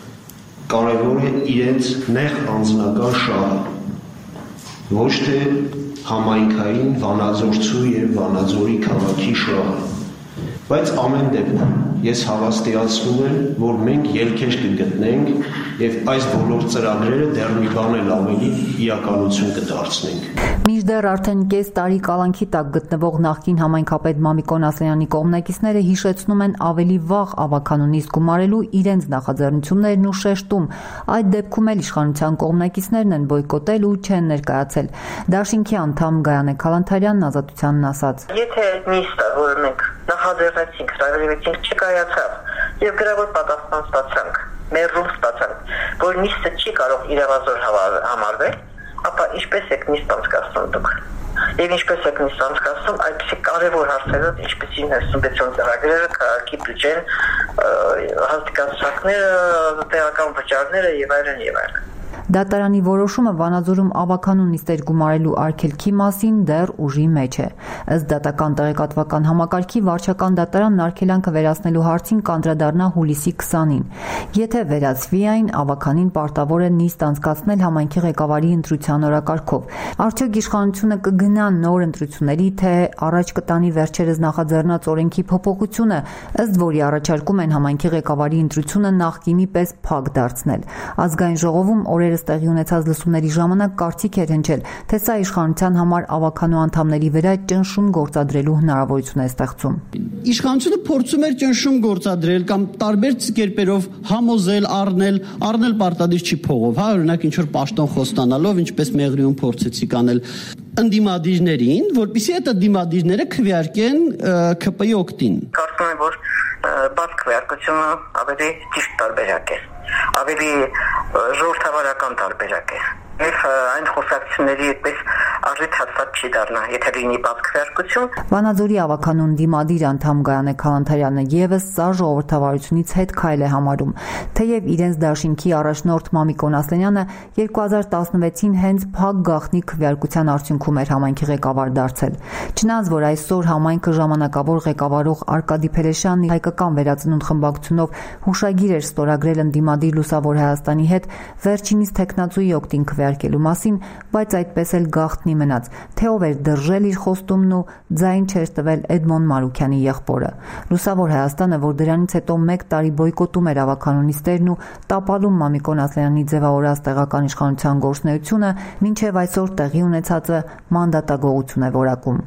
կարևոր է իրենց նեղ անձնական շահը, ոչ թե համայնքային Վանաձորցու եւ Վանաձորի քաղաքի շահը։ Բայց ամեն դեպքում ես հավաստիացնում եմ, որ մենք ելքեր կգտնենք եւ այս բոլոր ծրագրերը դեռ մի բան էլ ավելի իրականություն կդարձնենք։ Մինչդեռ արդեն կես տարի կալանքի տակ գտնվող նախկին համայնքապետ Մամիկոն Ասլանյանի կողմնակիցները հիշեցնում են ավելի վաղ ավականու նիստ գումարելու իրենց նախաձեռնություններն ու շեշտում այդ դեպքում էլ իշխանության կողմնակիցներն են բոյկոտել ու չեն ներկայացել։ Դաշինքի անդամ Գայանե Քալանթարյանն Ազատությանն ասաց. Եթե նիստը, որը մենք նախաձեռնեցինք, հրավիրեցինք, չկայացավ եւ գրավոր պատասխան ստացանք, մերժում ստացանք, որ նիստը չի կարող իրավազոր համարվել, ապա ինչպես եք նիստ անցկացնում դուք։ Եվ ինչպես եք նիստ անցկացնում այդպիսի կարևոր հարցերով, ինչպիսին հիսունվեցուն ծրագրերը, քաղաքի բյուջեն, հաստիկացությունները, տեղական վճարները եւ այլն եւ այլն։ Դատարանի որոշումը Վանաձորում ավականու նիստեր գումարելու արգելքի մասին դեռ ուժի մեջ է։ Ըստ դատական տեղեկատվական համակարգի վարչական դատարանն արգելանքը վերացնելու հարցին կանդրադառնա հուլիսի քսանին։ Եթե վերացվի այն, ավականին պարտավոր է նիստ անցկացնել համայնքի ղեկավարի ընտրության օրակարգով։ Արդյոք իշխանությունը կգնա նոր ընտրությունների, թե առաջ կտանի վերջերս նախաձեռնած օրենքի փոփոխությունը, ըստ որի առաջարկում են համայնքի ղեկավարի ընտրությունը նախկինի պես փակ դարձնել։ Ազգային ժողովում օրերս տեղի ունեցած լսումների ժամանակ կարծիք էր հնչել, թե սա իշխանության համար ավականու անդամների վրա ճնշում գործադրելու հնարավորություն է ստեղծում։ Իշխանությունը փորձում էր ճնշում գործադրել կամ տարբեր կերպերով համոզել, առնել, առնել պարտադիր չի փողով, հա, օրինակ ինչ որ պաշտոն խոստանալով, ինչպես Մեղրիում փորձեցի կանել ընդդիմադիրներին, որպեսզի այդ ընդդիմադիրները քվեարկեն K P-ի օգտին։ Կարծում եմ, որ բաց քվեարկությունը ավելի ճիշտ տարբերակ է, ավելի ժողովրդավարական տարբերակ է։ Եվ այն խոսակցությունների այդպես արժեթ հաստատ չի դառնա, եթե լինի բաց քվեարկություն։ Վանաձորի ավականուն դիմադիր անդամ Գայանե Քալանթարյանը եւս սա ժողովրդավարությունից հետ քայլ է համարում, թեև իրենց դաշինքի առաջնորդ Մամիկոն Ասլանյանը երկու հազար տասնվեցին հենց փակ գաղտնի քվեարկության արդյունքում էր համայնքի ղեկավար դարձել։ Չնայած որ այսօր համայնքը ժամանակավոր ղեկավարող Արկադի Փելեշյանն հայկական վերածնունդ խմբակցությունով հուշագիր էր ստորագրել ընդդիմադիր Լուսավոր Հայաստանի հետ վերջինիս տեխնացուի օգտին քվեարկելու մասին, բայց այդպես էլ գաղտնի մնաց, թե ով էր դրժել իր խոստումն ու ձայն չէր տվել Էդմոն Մարուքյանի եղբորը։ Լուսավոր Հայաստանը, որ դրանից հետո մեկ տարի բոյկոտում էր ավականու նիստերն ու տապալում Մամիկոն Ասլանյանի ձևավորած տեղական իշխանության գործունեությունը, մինչև այսօր տեղի ունեցածը մանդատագողություն է որակում։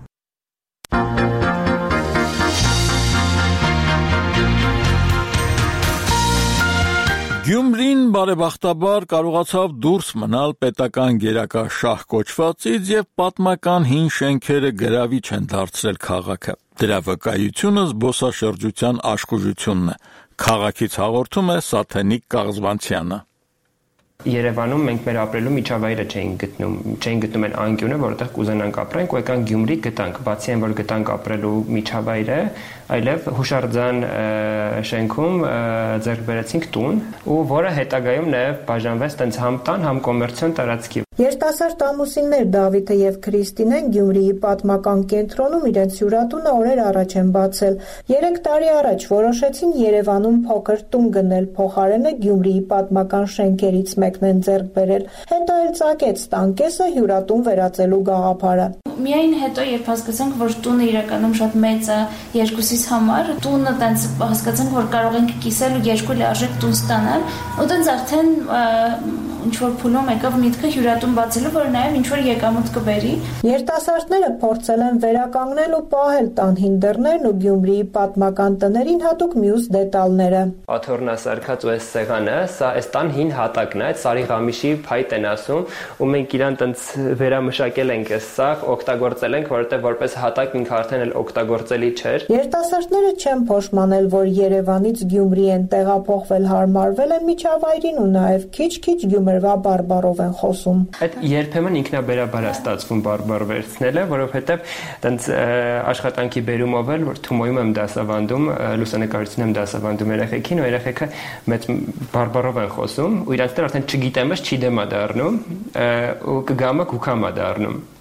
Գյումրին բարեբախտաբար կարողացավ դուրս մնալ պետական գերակա շահ կոչվածից եւ պատմական հին շենքերը գրավիչ են դարձրել քաղաքը։ Դրա վկայությունը զբոսաշրջության աշխուժությունն է։ Քաղաքից հաղորդում է Սաթենիկ Կաղզվանցյանը։ Երևանում մենք մեր ապրելու միջավայրը չէինք գտնում, չէինք գտնում այն անկյունը, որտեղ կուզենանք ապրենք, ու եկան Գյումրի գտանք, բացի այն, որ գտանք ապրելու միջավայրը, այլև հուշարձան շենքում ձեռք բերեցինք տուն, ու որը հետագայում նաև բաժանվեց տենց համ տան, համ կոմերցիոն տարածքի։ Երիտասարդ ամուսիններ Դավիթը եւ Քրիստինեն Գյումրիի պատմական կենտրոնում իրենց հյուրատունը օրեր առաջ են բացել։ Երեք տարի առաջ որոշեցին Երևանում փոքր տուն գնել, փոխարենը Գյումրիի պատմական շենքերից մեկն են ձեռք բերել։ Հետո էլ ծագեց տանկեսը հյուրատուն վերածելու գաղափարը։ Միայն հետո երբ հասկացանք, որ տունը իրականում շատ մեծ է երկուսիս համար, տունը տենց հասկացանք, որ կարող ենք կիսել ու երկու լիարժեք տուն ստանալ, ու տենց արդեն ինչ որ փուլում եկավ միտքը հյուրատուն բացելու, որ նաև ինչ որ եկամուտ կբերի։ Երիտասարդները փորձել են վերականգնել ու պահել տան հին դռներն ու Գյումրիի պատմական տներին հատուկ մյուս դետալները։ Աթոռնասարքած ու այս սեղանը, սա այս տան հին հատակն է, այդ Սարի Ղամիշի փայտ են ասում, ու մենք իրան տենց վերամշակել ենք այս սաղ, օգտագործել ենք, որովհետև որպես հատակ ինքը արդեն էլ օգտագործելի չէր։ Երիտասարդները չեն փոշմանել, որ Երևանից Գյումրի են տեղափոխվել, հարմարվել են միջավայրին ու նաև քիչ-քիչ Գյումրվա բարբառով են խոսում։ Այդ երբեմն ինքնաբերաբար է ստացվում բարբառ վերցնելը, որովհետև տենց աշխատանքի բերումով էլ որ Թումոյում եմ դասավանդում, լուսանկարություն եմ դասավանդում երեխեքին, ու երեխեքը մեծ բարբառով են խոսում, ու իրանց դեռ արդեն չգիտեմս չի դեմա դառնում, ու կգամը կուքամա դառնում։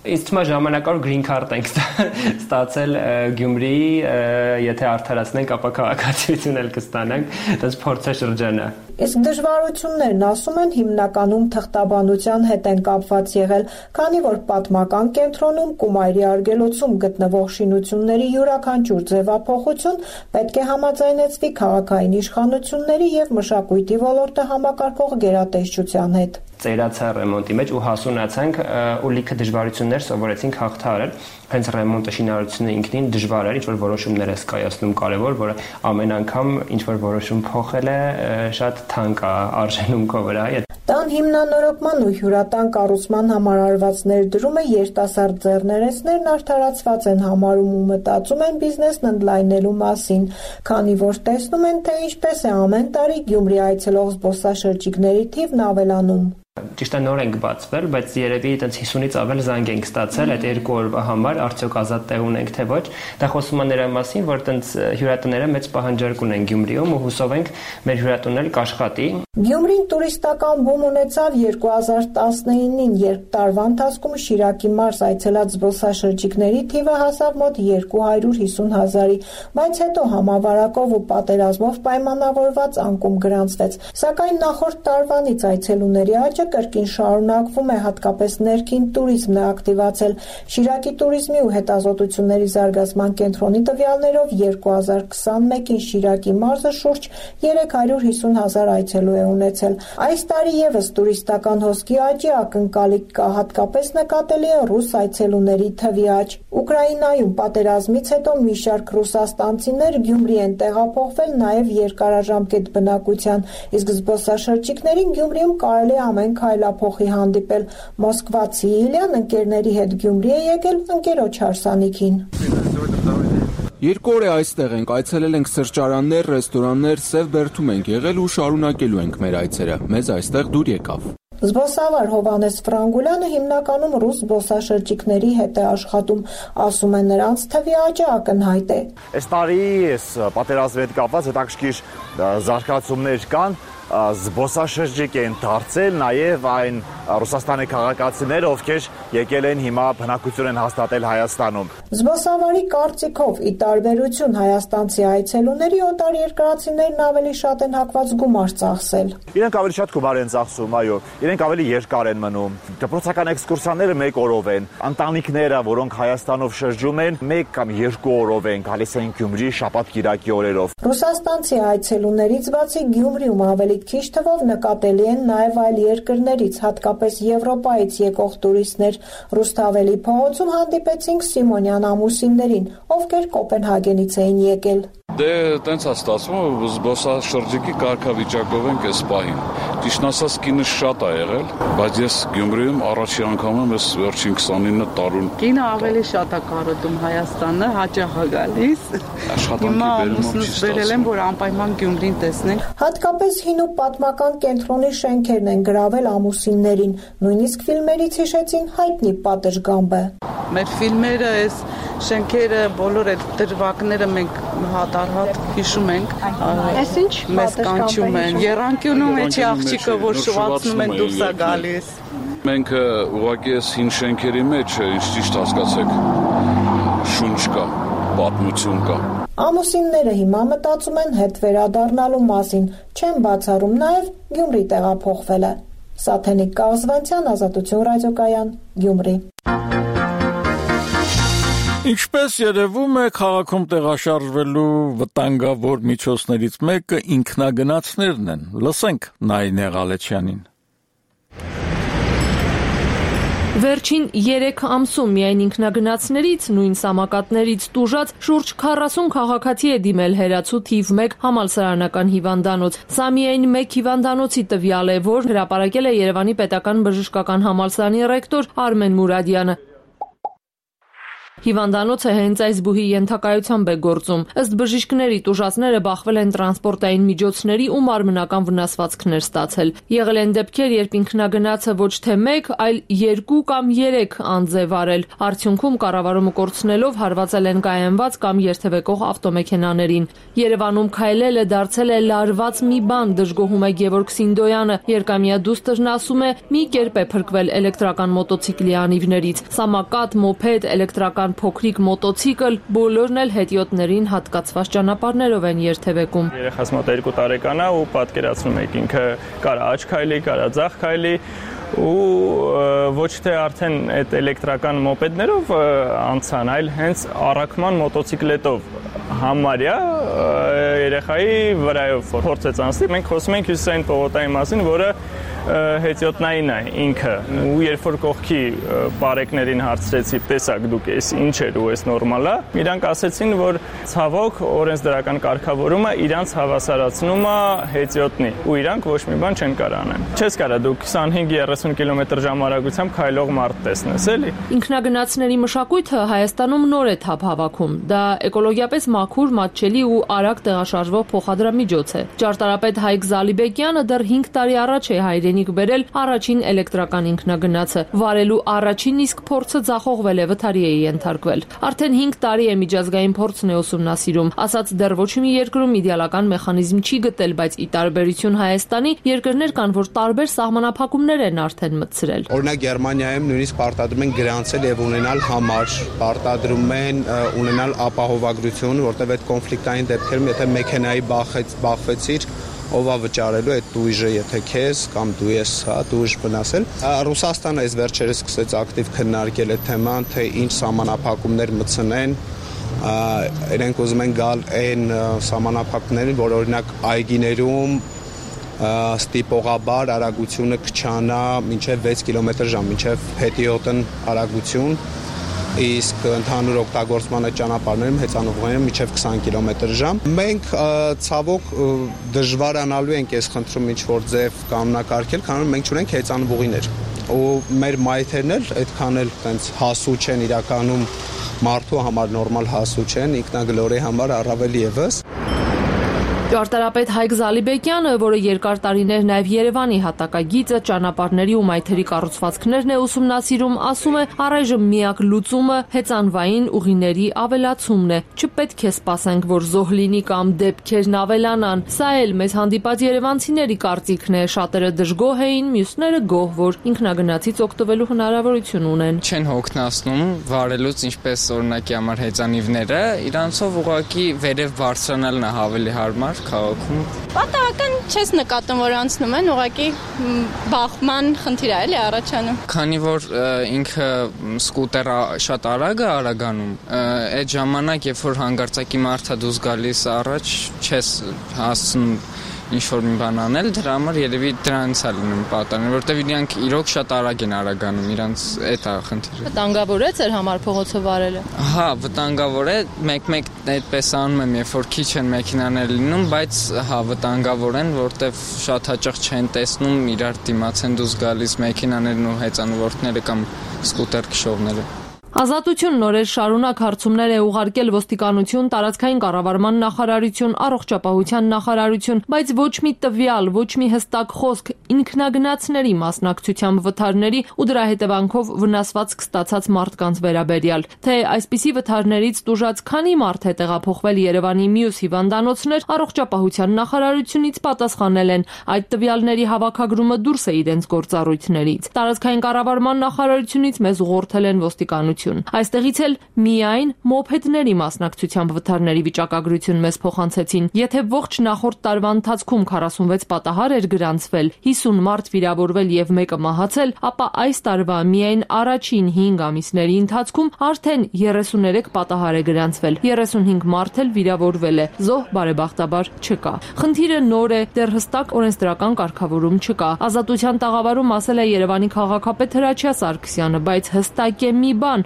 Իսկ թվում է ժամանակավոր green card ենք ստացել Գյումրիի, եթե արդարացնենք, ապա քաղաքացիություն էլ կստանանք, դες փորձաշրջանը։ Իսկ դժվարություններն, ասում են, հիմնականում թղթաբանության հետ են կապված եղել, քանի որ պատմական կենտրոնում Կումայրի արգելոցում գտնվող շինությունների յուրաքանչյուր ձևափոխություն պետք է համաձայնեցվի քաղաքային իշխանությունների եւ մշակույթի ոլորտը համակարգող գերատեսչության հետ։ Ծերացա ռեմոնտի մեջ ու հասունացանք ու լիքը դժվարություններ սովորեցինք հաղթահարել։ Հենց ռեմոնտը շինարարությունը ինքնին դժվար էր, ինչ որ որոշումներ է կայացնում կարևոր, որը ամեն անգամ ինչ որ որոշում փոխել է շատ թանկ է արժենում քո վրա։ Տան հիմնանորոգման ու հյուրատան կառուցման համար արված ներդրումը երիտասարդ ձեռներեցներն արդարացված են համարում ու մտածում են բիզնեսն ընդլայնելու մասին, քանի որ տեսնում են, թե ինչպես է ամեն տարի Գյումրի այցելող զբոսաշրջիկների թիվն ավելանում։ Ճիշտ է նոր ենք բացվել, բայց երևի այտենց հիսունից ավել զանգ ենք ստացել այդ երկու օրվա համար, արդյոք ազատ տեղ ունենք թե ոչ։ Դա խոսում է նրա մասին, որ այտենց հյուրատները մեծ պահանջարկ ունեն Գյումրիում ու հուսով ենք մեր հյուրատունն էլ կաշխատի։ Գյումրին տուրիստական բում ունեցավ երկու հազար տասնինին, երբ տարվա ընթացքում Շիրակի մարզ այցելած զբոսաշրջիկների թիվը հասավ մոտ երկու հարյուր հիսուն հազարի, բայց հետո համավարակով ու պատերազմով պայմանավորված անկում գրանցվեց։ Սակայն նախորդ տարվանից այցելուների աճը կրկին շարունակվում է, հատկապես ներքին տուրիզմն է ակտիվացել։ Շիրակի տուրիզմի ու հետազոտությունների զարգացման կենտրոնի տվյալներով երկու հազար քսանմեկին Շիրակի մարզը շուրջ երեք հարյուր հիսուն հազար այցելու է ունեցել։ Այս տարի եւս տուրիստական հոսքի աճի ակնկալիք կա, հատկապես նկատելի է ռուս այցելուների թվի աճ։ Ուկրաինայում պատերազմից հետո մի շարք ռուսաստանցիներ Գյումրի են տեղափոխվել նաև երկարաժամկետ բնակության, իսկ զբոսաշրջիկներին Գյումրիում կարելի է ամեն քայլափոխի հանդիպել։ Մոսկվացի Իլյան ընկերների հետ Գյումրի է եկել ընկերոջ հարսանիքին։ Երկու օր է այստեղ ենք, այցելել ենք սրճարաններ, ռեստորաններ, Սև Բերդում ենք եղել ու շարունակելու ենք մեր այցերը։ Մեզ այստեղ դուր եկավ։ Զբոսավար Հովանես Ֆրանգուլյանը հիմնականում ռուս զբոսաշրջիկների հետ է աշխատում, ասում է նրանց թվի աճը ակնհայտ է։ Այս տարի այս պատերազմի հետ կապված հետաքրքիր զարգացումներ կան, զբոսաշրջիկ են դարձել նաև այն Ռուսաստանի քաղաքացիները, ովքեր եկել են հիմա բնակություն են հաստատել Հայաստանում։ Զբոսավարի կարծիքով, ի տարբերություն հայաստանցի այցելուների, օտարերկրացիներն ավելի շատ են հակված գումար ծախսել։ Իրենք ավելի շատ գումար են ծախսում, այո, իրենք ավելի երկար են մնում։ Դպրոցական էքսկուրսիաները մեկ օրով են։ Ընտանիքները, որոնք Հայաստանով շրջում են, մեկ կամ երկու օրով են գալիս են Գյումրի շաբաթ-կիրակի օրերով։ Ռուսաստանցի այցելուներից բացի Գյումրիում ավելի քիչ թվով նկատելի են նաև այլ երկրներից, հատկապես Եվրոպայից եկող տուրիստներ։ Ռուսթավելի փողոցում հանդիպեցինք Սիմոնյան ամուսիններին, ովքեր Կոպենհագենից էին եկել։ Դե տենց է ստացվում, զբոսաշրջիկի կարգավիճակով ենք այս պահին։ Ճիշտն ասած կինը շատ է եղել, բայց ես Գյումրիում առաջի անգամ եմ այս վերջին քսանինը տարուն։ Կինը ավելի շատ է կարոտում Հայաստանը, հաճախ է գալիս։ Աշխատանքի բերումով չի ստացվում, եմ, որ անպայման Գյումրին տեսնենք։ Հատկապես հին ու պատմական կենտրոնի շենքերն են գրավել ամուսիններին, նույնիսկ ֆիլմերից հիշեցին հայտնի պատշգամբը։ Մեր ֆիլմերը, այս շենքերը, բոլոր այդ դրվագները մենք հատառհատ հիշում ենք։ Այսինչ մեզ կանչում են։ Եռանկյունում էջի աղջիկը, որ շվացնում են դուրս է գալիս։ Մենք ուղղակի այս հին շենքերի մեջ, ինչ ճիշտ հասկացեք, շունչ կա, պատմություն կա։ Ամուսինները հիմա մտածում են հետ վերադառնալու մասին, չեն բացառում նաև Գյումրի տեղափոխվելը։ Սաթենիկ Կաղզվանցյան, Ազատություն ռադիոկայան, Գյումրի։ Ինչպես երևում է, քաղաքում տեղաշարժվելու վտանգավոր միջոցներից մեկը ինքնագնացներն են։ Լսենք Նայինե Ղալեչյանին։ Վերջին երեք ամսում միայն ինքնագնացներից, նույն սամակատներից տուժած շուրջ քառասուն քաղաքացի է դիմել հերացու թիվ մեկ համալսարանական հիվանդանոց։ Սա միայն մեկ հիվանդանոցի տվյալ է, որ հրապարակել է Երևանի պետական բժշկական համալսարանի ռեկտոր Արմեն Մուրադյանը։ Հիվանդանոցը հենց այս բուհի ենթակայությամբ է գործում։ Ըստ բժիշկների տուժածները բախվել են տրանսպորտային միջոցների ու մարմնական վնասվածքներ ստացել։ Եղել են դեպքեր, երբ ինքնագնացը ոչ թե մեկ, այլ երկու կամ երեք անձ է վարել։ Արդյունքում կառավարումը կորցնելով հարվածել են կայանված կամ երթևեկող ավտոմեքենաներին։ Երևանում քայլելը դարձել է լարված մի բան, դժգոհում է Գևորգ Սինդոյանը։ Երկամյա դուստրն ասում է՝ մի կերպ է փրկվել էլեկտրական մոտոցիկլի անիվներից։ Սամակատ, մոփեդ, էլեկտրական փոքրիկ մոտոցիկլ, բոլորն էլ հետիոտներին հատկացված ճանապարհներով են երթևեկում։ Երեխաս մոտ երկու տարեկան է ու պատկերացնում եք ինքը կարա աջ քայլի, կարա ձախ քայլի ու ոչ թե արդեն այդ էլեկտրական մոպեդներով անցան, այլ հենց առաքման մոտոցիկլետով համարյա երեխայի վրայով փորձեց անցնել։ Մենք խոսում ենք հյուսիսային պողոտայի մասին, որը հետիոտնային է ինքը, ու երբ որ կողքի բարեկներին հարցրեցի, տեսակ դուք էս ինչ էր ու էս նորմալ է, իրանք ասեցին, որ ցավոք օրենսդրական կարգավորումը իրանց հավասարացնում է հետիոտնի, ու իրանք ոչ մի բան չեն կարող անեն։ Չես կարող դուք քսանհինգ երեսուն կիլոմետր ժամարագությամբ քայլող մարդ տեսնես, էլի։ Ինքնագնացների մշակույթը Հայաստանում նոր է թափ հավաքում։ Դա էկոլոգիապես մաքուր, մատչելի ու արագ տեղաշարժվող փոխադրամիջոց է։ Ճարտարապետ Հայկ Զալիբեկյանը դեռ հինգ տարի առաջ է հայրենիք բերել առաջին էլեկտրական ինքնագնացը։ Վարելու առաջին իսկ փորձը ձախողվել է, վթարի է ենթարկվել։ Արդեն հինգ տարի է միջազգային փորձն է ուսումնասիրում, ասած դեռ ոչ մի երկրում իդեալական մեխանիզմ չի գտել, բայց ի տարբերություն Հայաստանի, երկրներ կան, որ տարբեր սահմանափակումներ են արդեն մտցրել։ Օրինակ Գերմանիայում նույնիսկ պարտադրում են գրանցել եւ ունենալ համար, պարտադրում են ունենալ ապահովագրություն, որտեղ այդ կոնֆլիկտային դեպքերում, եթե մեքենայի բախվեցիր, ով է վճարելու այդ տույժը, եթե քեզ կամ դու ես, հա, տույժ վնասել։ Ռուսաստանը այս վերջերս սկսեց ակտիվ քննարկել այդ թեման, թե ինչ սահմանափակումներ մտցնեն, իրենք ուզում են գալ այն սահմանափակումներին, որ օրինակ այգիներում ստիպողաբար արագությունը կչանա մինչև վեց կիլոմետր ժամ, մինչև հետիոտն արագություն, իսկ ընդհանուր օգտագործման այդ ճանապարհներում հեծանվողները մինչև քսան կիլոմետր ժամ։ Մենք ցավոք դժվարանալու ենք այս խնդրում ինչ-որ ձև կանոնակարգել, քանի որ մենք չունենք հեծանվողիներ։ Ու մեր մայթերն էլ այդքան էլ տենց հասու չեն իրականում, մարդու համար նորմալ հասու չեն, ինքնագլորի համար առավել ևս։ Ճարտարապետ Հայկ Զալիբեկյանը, որը երկար տարիներ նաև Երևանի հատակագիծը, ճանապարհների ու մայթերի կառուցվածքներն է ուսումնասիրում, ասում է, առայժմ միակ լուծումը հեծանվային ուղիների ավելացումն է։ Չպետք է սպասենք, որ զոհ լինի կամ դեպքերն ավելանան։ Սա էլ մեզ հանդիպած երևանցիների կարծիքն է։ Շատերը դժգոհ էին, մյուսները գոհ, որ ինքնագնացից օգտվելու հնարավորություն ունեն։ Չեն հոգնածնում վարելուց, ինչպես օրինակի համար հեծանիվները, իրանցով ուղղակի վերև բարձրանալն է ավելի հարմար քաղաքում։ Պատահական չես նկատում, որ անցնում են, ուղղակի բախման խնդիր է էլի առաջանում։ Քանի որ ինքը սկուտերը շատ արագ է արագանում, այդ ժամանակ, երբ որ հանգարցակի մարդը դուրս գալիս առաջ, չես հասցնում ինչ-որ մի բան անել, դրա համար երևի դրանից է լինում պատճառը, որովհետև իրանք իրոք շատ արագ են արագանում, իրանց այդ է խնդիրը։ Վտանգավոր է ձեր համար փողոցով վարելը։ Հա, վտանգավոր է, մեկ-մեկ այդպես անում եմ, երբ որ քիչ են մեքենաներ լինում, բայց հա, վտանգավոր են, որովհետև շատ հաճախ չեն տեսնում, իրար դիմաց են դուրս գալիս մեքենաներն ու հեծանվորդները կամ սկուտեր քշողները։ Ազատություն նորեր շարունակ հարցումներ է ուղարկել ոստիկանություն, տարածքային կառավարման նախարարություն, առողջապահության նախարարություն, բայց ոչ մի տվյալ, ոչ մի հստակ խոսք ինքնագնացների մասնակցությամբ վթարների ու դրա հետևանքով վնասվածք ստացած մարդկանց վերաբերյալ։ Թե այսպիսի վթարներից տուժած քանի մարդ է տեղափոխվել Երևանի մյուս հիվանդանոցներ, առողջապահության նախարարությունից պատասխանել են, այդ տվյալների հավաքագրումը դուրս է իրենց գործառույթներից։ Տարածքային կառավարման նախարարությունից մեզ ուղղորդել են ոստիկանություն։ Այստեղից էլ միայն մոփեդների մասնակցությամբ վթարների վիճակագրություն մեզ փոխանցեցին։ Եթե ողջ նախորդ տարվա ընթացքում քառասունվեց պատահար էր գրանցվել, հիսուն մարդ վիրավորվել եւ մեկը մահացել, ապա այս տարվա միայն առաջին հինգ ամիսների ընթացքում արդեն երեսուներեք պատահար է գրանցվել։ երեսունհինգ մարդ էլ վիրավորվել է, զոհ բարեբախտաբար չկա։ Խնդիրը նոր է, դեռ հստակ օրենսդրական կարգավորում չկա։ Ազատության տաղավարում ասել է Երևանի քաղաքապետ Հրաչյա Սարգսյանը, բայց հստակ է մի բան,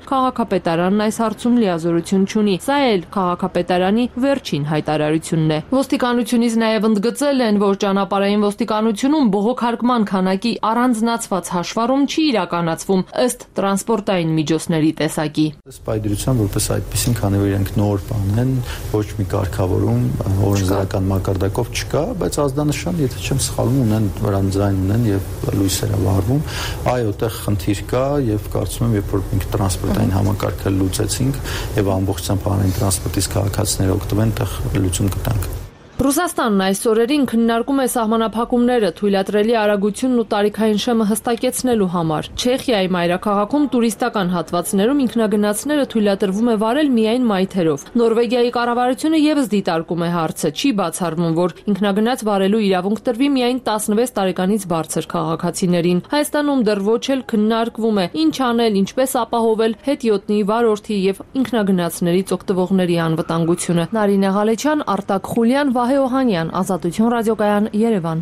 քաղաքապետարանն այս հարցում լիազորություն չունի։ Սա էլ քաղաքապետարանի վերջին հայտարարությունն է։ Ոստիկանությունից նաև ընդգծել են, որ ճանապարհային ոստիկանությունում բողոքարկման քանակի առանձնացված հաշվառում չի իրականացվում ըստ տրանսպորտային միջոցների տեսակի։ Պայդրության որպես այդպեսին, քանի որ իրենք նոր բան են, ոչ մի կարգավորում օրենսդրական մակարդակով չկա, բայց ազդանշան, եթե չեմ սխալվում, ունեն վրանձայն ունեն եւ լույսերը վառվում, այո, այդտեղ խնդիր կա եւ կարծում եմ, երբ որ մենք տրանսպորտային համակարգը լուծեցինք եւ ամբողջությամբ հանրային տրանսպորտից քաղաքացիները օգտվեն, այդտեղ լուծում կտանք։ Ռուսաստանն այս օրերին քննարկում է սահմանափակումները թույլատրելի արագությունն ու տարիքային շեմը հստակեցնելու համար։ Չեխիայի մայրաքաղաքում տուրիստական հատվածներում ինքնագնացները թույլատրվում է վարել միայն մայթերով։ Նորվեգիայի կառավարությունը եւս դիտարկում է հարցը, չի բացառվում, որ ինքնագնաց վարելու իրավունք տրվի միայն տասնվեց տարեկանից բարձր քաղաքացիներին։ Հայաստանում դեռ ոչ էլ քննարկվում է ինչ անել, ինչպես ապահովել հետիոտնի, վարորդի եւ ինքնագնացներից օգտվողների անվտանգությունը։ Նարինե Ղալեչյան, Արտակ Խուլյան, Վահե Օհանյան, Ազատություն ռադիոկայան, Երևան։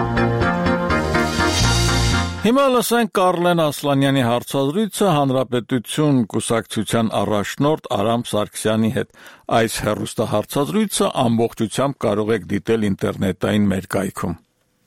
Հիմա լսենք Կարլեն Ասլանյանի հարցազրույցը Հանրապետություն կուսակցության առաջնորդ Արամ Սարգսյանի հետ։ Այս հեռուստահարցազրույցը ամբողջությամբ կարող եք դիտել ինտերնետային մեր կայքում։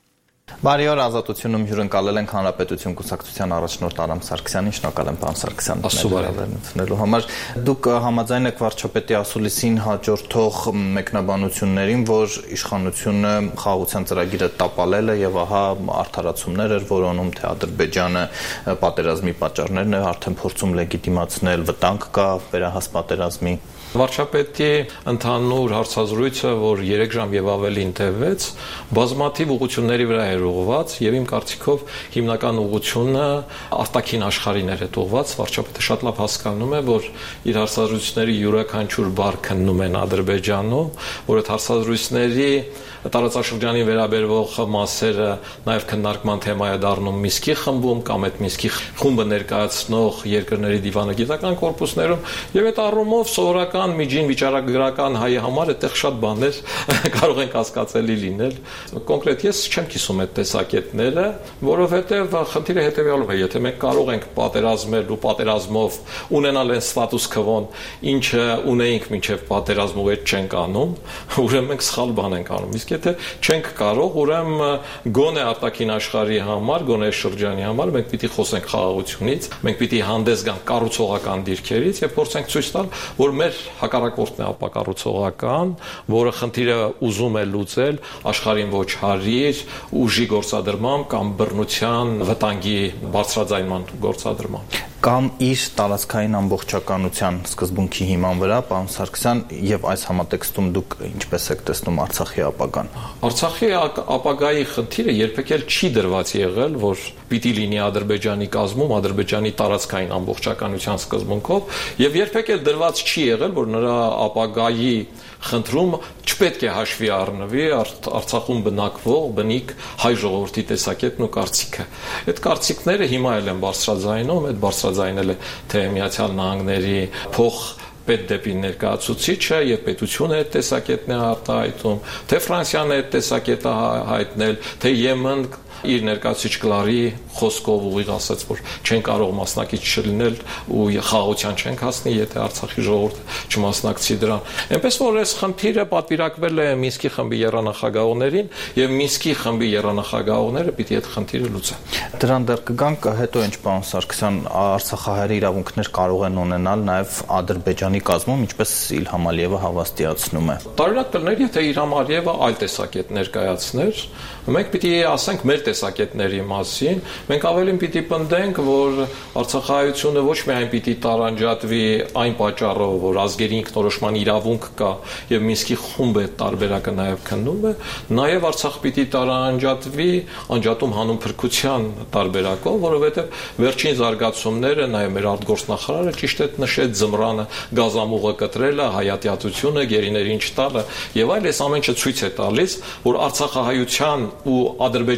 Բարի օր, Ազատությունում հյուրընկալել ենք Հանրապետություն կուսակցության առաջնորդ Արամ Սարգսյանին, շնորհակալ եմ պարոն Սարգսյան ներկայացնելու համար։ Դուք համաձայն եք վարչապետի ասուլիսին հաջորդող մեկնաբանություններին, որ իշխանությունը խաղաղության ծրագիրը տապալել է եւ ահա արդարացումներ էր որոնում, թե Ադրբեջանը պատերազմի պատճառներն է արդեն փորձում լեգիտիմացնել, վտանգ կա վերահաս պատերազմի։ Վարչապետի ընդհանուր հարցազրույցը, որ երեք ժամ եւ ավելին տևեց, բազմաթիվ ուղղությունների վրա էր ուղղված եւ իմ կարծիքով հիմնական ուղղությունը արտաքին աշխարհին էր ուղղված։ Վարչապետը շատ լավ հասկանում է, որ իր հարցազրույցների յուրաքանչյուր բառ քննում են Ադրբեջանում, որ այդ հարցազրույցների տարածաշրջանին վերաբերող մասերը նաև քննարկման թեմա է դառնում Միսկի խմբում կամ այդ Միսկի խումբը ներկայացնող երկրների դիվանագիտական կորպուսներում եւ այդ առումով սովորական միջին վիճակագրական հայի համար այդտեղ շատ բաներ կարող են կասկածելի լինել։ Կոնկրետ ես չեմ կիսում այդ տեսակետները, որովհետեւ խնդիրը հետեւյալում է, եթե մենք կարող ենք պատերազմել ու պատերազմով ունենալ այն ստատուս քվոն, ինչը ունեինք մինչեւ պատերազմ ու այդ չենք անում, ուրեմն մենք սխալ բան ենք անում։ Եթե չենք կարող, ուրեմն գոնե արտաքին աշխարհի համար, գոնե շրջանի համար մենք պիտի խոսենք խաղաղությունից, մենք պիտի հանդես գանք կառուցողական դիրքերից եւ փորձենք ցույց տալ, որ մեր հակառակորդն է ապակառուցողական, որը խնդիրը ուզում է լուծել աշխարհին ոչ հարիր, ուժի գործադրմամբ կամ բռնության վտանգի բարձրաձայնման գործադրմամբ կամ իր տարածքային ամբողջականության սկզբունքի հիման վրա, պարոն Սարգսյան, եւ այս համատեքստում դուք ինչպես եք տեսնում Արցախի ապագան։ Արցախի ապագայի խնդիրը երբեք էլ չի դրված եղել, որ պիտի լինի Ադրբեջանի կազմում, Ադրբեջանի տարածքային ամբողջականության սկզբունքով, եւ երբեք էլ դրված չի եղել, որ նրա ապագայի խնդրում չպետք է հաշվի առնվի Արցախում բնակվող բնիկ հայ ժողովրդի տեսակետն ու կարծիքը։ Այդ կարծիքները հիմա էլ են բարձրաձայնում, այդ բարձրաձայնել է թե Միացյալ Նահանգների փոխ պետ դեպի ներկայացուցիչը եւ պետությունը այդ տեսակետն է արտահայտում, թե Ֆրանսիան այդ տեսակետը հայտնել, թե Եմեն իր ներկայացուցիչ Կլարի խոսքով ուղիղ ասաց, որ չեն կարող մասնակից չլինել ու խաղաղության չենք հասնի, եթե Արցախի ժողովուրդը չմասնակցի դրան։ Այնպես որ այս խնդիրը պատվիրակվել է Մինսկի խմբի եռանախագահողներին եւ Մինսկի խմբի եռանախագահողները պիտի այդ խնդիրը լուծեն։ Դրան դեռ կգանք, հետո ինչ պարոն Սարգսյան, արցախահայերի իրավունքներ կարող են ունենալ նաեւ Ադրբեջանի կազմում, ինչպես Իլհամ Ալիևը հավաստիացնում է։ Տարօրինակ կլներ, եթե Իլհամ Ալիևը այլ տեսակետ ներկայացներ, մենք պիտի ասենք մեր տեսակետների մասին, մենք ավելին պիտի պնդենք, որ Արցախահայությունը ոչ միայն պիտի տարանջատվի այն պատճառով, որ ազգերի ինքնորոշման իրավունք կա եւ Մինսկի խումբը տարբերակը նաեւ քննում է, նաեւ Արցախ պիտի տարանջատվի անջատում հանուն փրկության տարբերակով, որովհետեւ վերջին զարգացումները նաեւ մեր արտգործնախարարը ճիշտ է նշեց ձմռանը գազամուղը կտրելը, հայատյացությունը, գերիներին չտալը եւ այլ այս ամենը ցույց է տալիս, որ Արցախահայության ու Ադրբեջանի